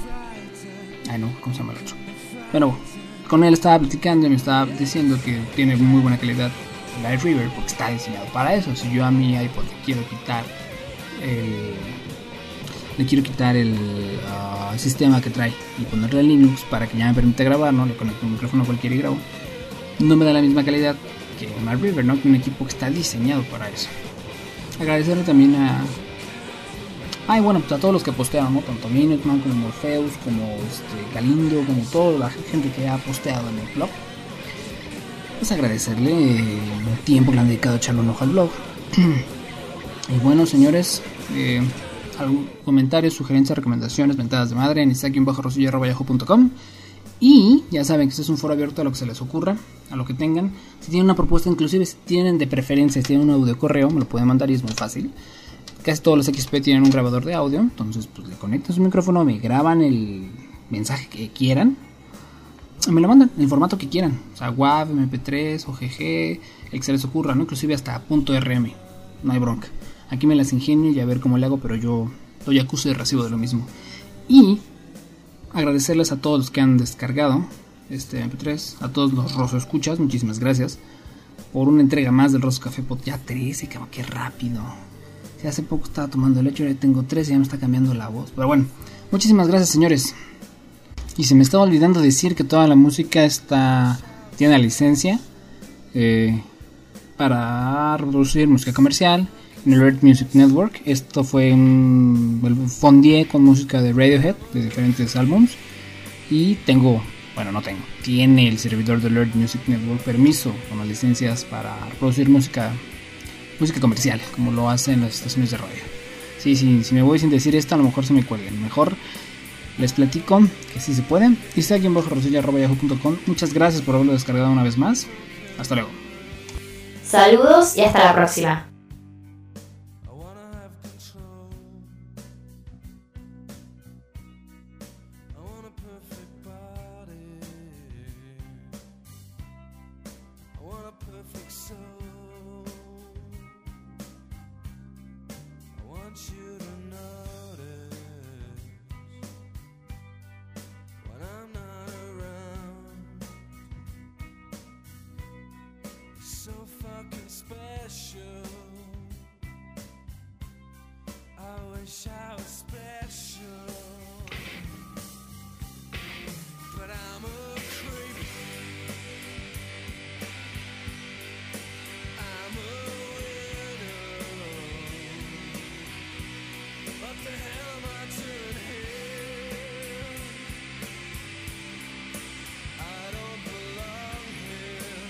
ay no, ¿cómo se llama el otro? Bueno, con él estaba platicando y me estaba diciendo que tiene muy buena calidad el iRiver porque está diseñado para eso. Si yo a mi iPod le quiero quitar el, le quiero quitar el uh, sistema que trae y ponerle Linux para que ya me permita grabar, ¿no? Le conecto un micrófono cualquiera y grabo. No me da la misma calidad que un iRiver, ¿no? Que un equipo que está diseñado para eso. Agradecerle también a... Ay, bueno, pues a todos los que postearon, ¿no? Tanto Minutman como Morpheus, como este, Galindo, como toda la gente que ha posteado en el blog. Pues agradecerle el tiempo que le han dedicado a echarle un ojo al blog. Y bueno, señores, eh, algún comentario, sugerencias, recomendaciones, mentadas de madre en instagram bajo rosilla arroba yahoo punto com. Y ya saben que este es un foro abierto a lo que se les ocurra, a lo que tengan. Si tienen una propuesta, inclusive si tienen de preferencia, si tienen un audio correo, me lo pueden mandar y es muy fácil. Casi todos los X P tienen un grabador de audio, entonces pues le conectan su micrófono, me graban el mensaje que quieran, me lo mandan en el formato que quieran, o sea, WAV, eme pe tres, o ge ge, el que se les ocurra, ¿no? Inclusive hasta .rm, no hay bronca. Aquí me las ingenio y a ver cómo le hago, pero yo doy acuse de recibo de lo mismo. Y agradecerles a todos los que han descargado este eme pe tres, a todos los Rosso escuchas, muchísimas gracias por una entrega más del Rosso Café Pod. Ya trece, cabrón, qué rápido. Si hace poco estaba tomando leche, ahora tengo trece y ya me está cambiando la voz. Pero bueno, muchísimas gracias, señores. Y se me estaba olvidando decir que toda la música está tiene la licencia eh, para reproducir música comercial en el Red Music Network. Esto fue un el fondié con música de Radiohead de diferentes álbums. Y tengo, bueno, no tengo, tiene el servidor del Red Music Network permiso con las licencias para reproducir música música comercial, como lo hacen las estaciones de radio. Sí, sí, si me voy sin decir esto, a lo mejor se me cuelguen. Mejor les platico que sí se puede. Y está aquí en bajo rosilla arroba yahoo punto com. Muchas gracias por haberlo descargado una vez más. Hasta luego. Saludos y hasta la próxima. So fucking special. I wish I was special, but I'm a creep. I'm a widow. What the hell am I doing here? I don't belong here.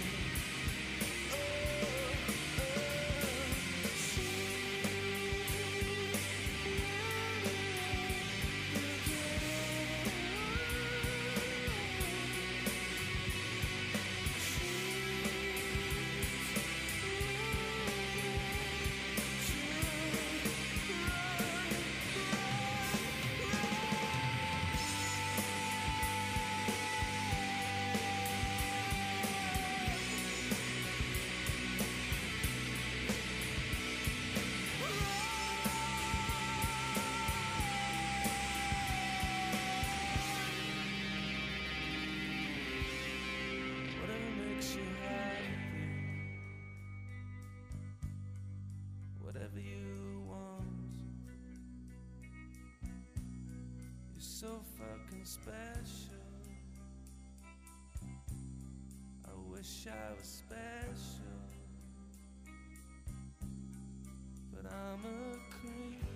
Whatever you want, you're so fucking special. I wish I was special, but I'm a creep.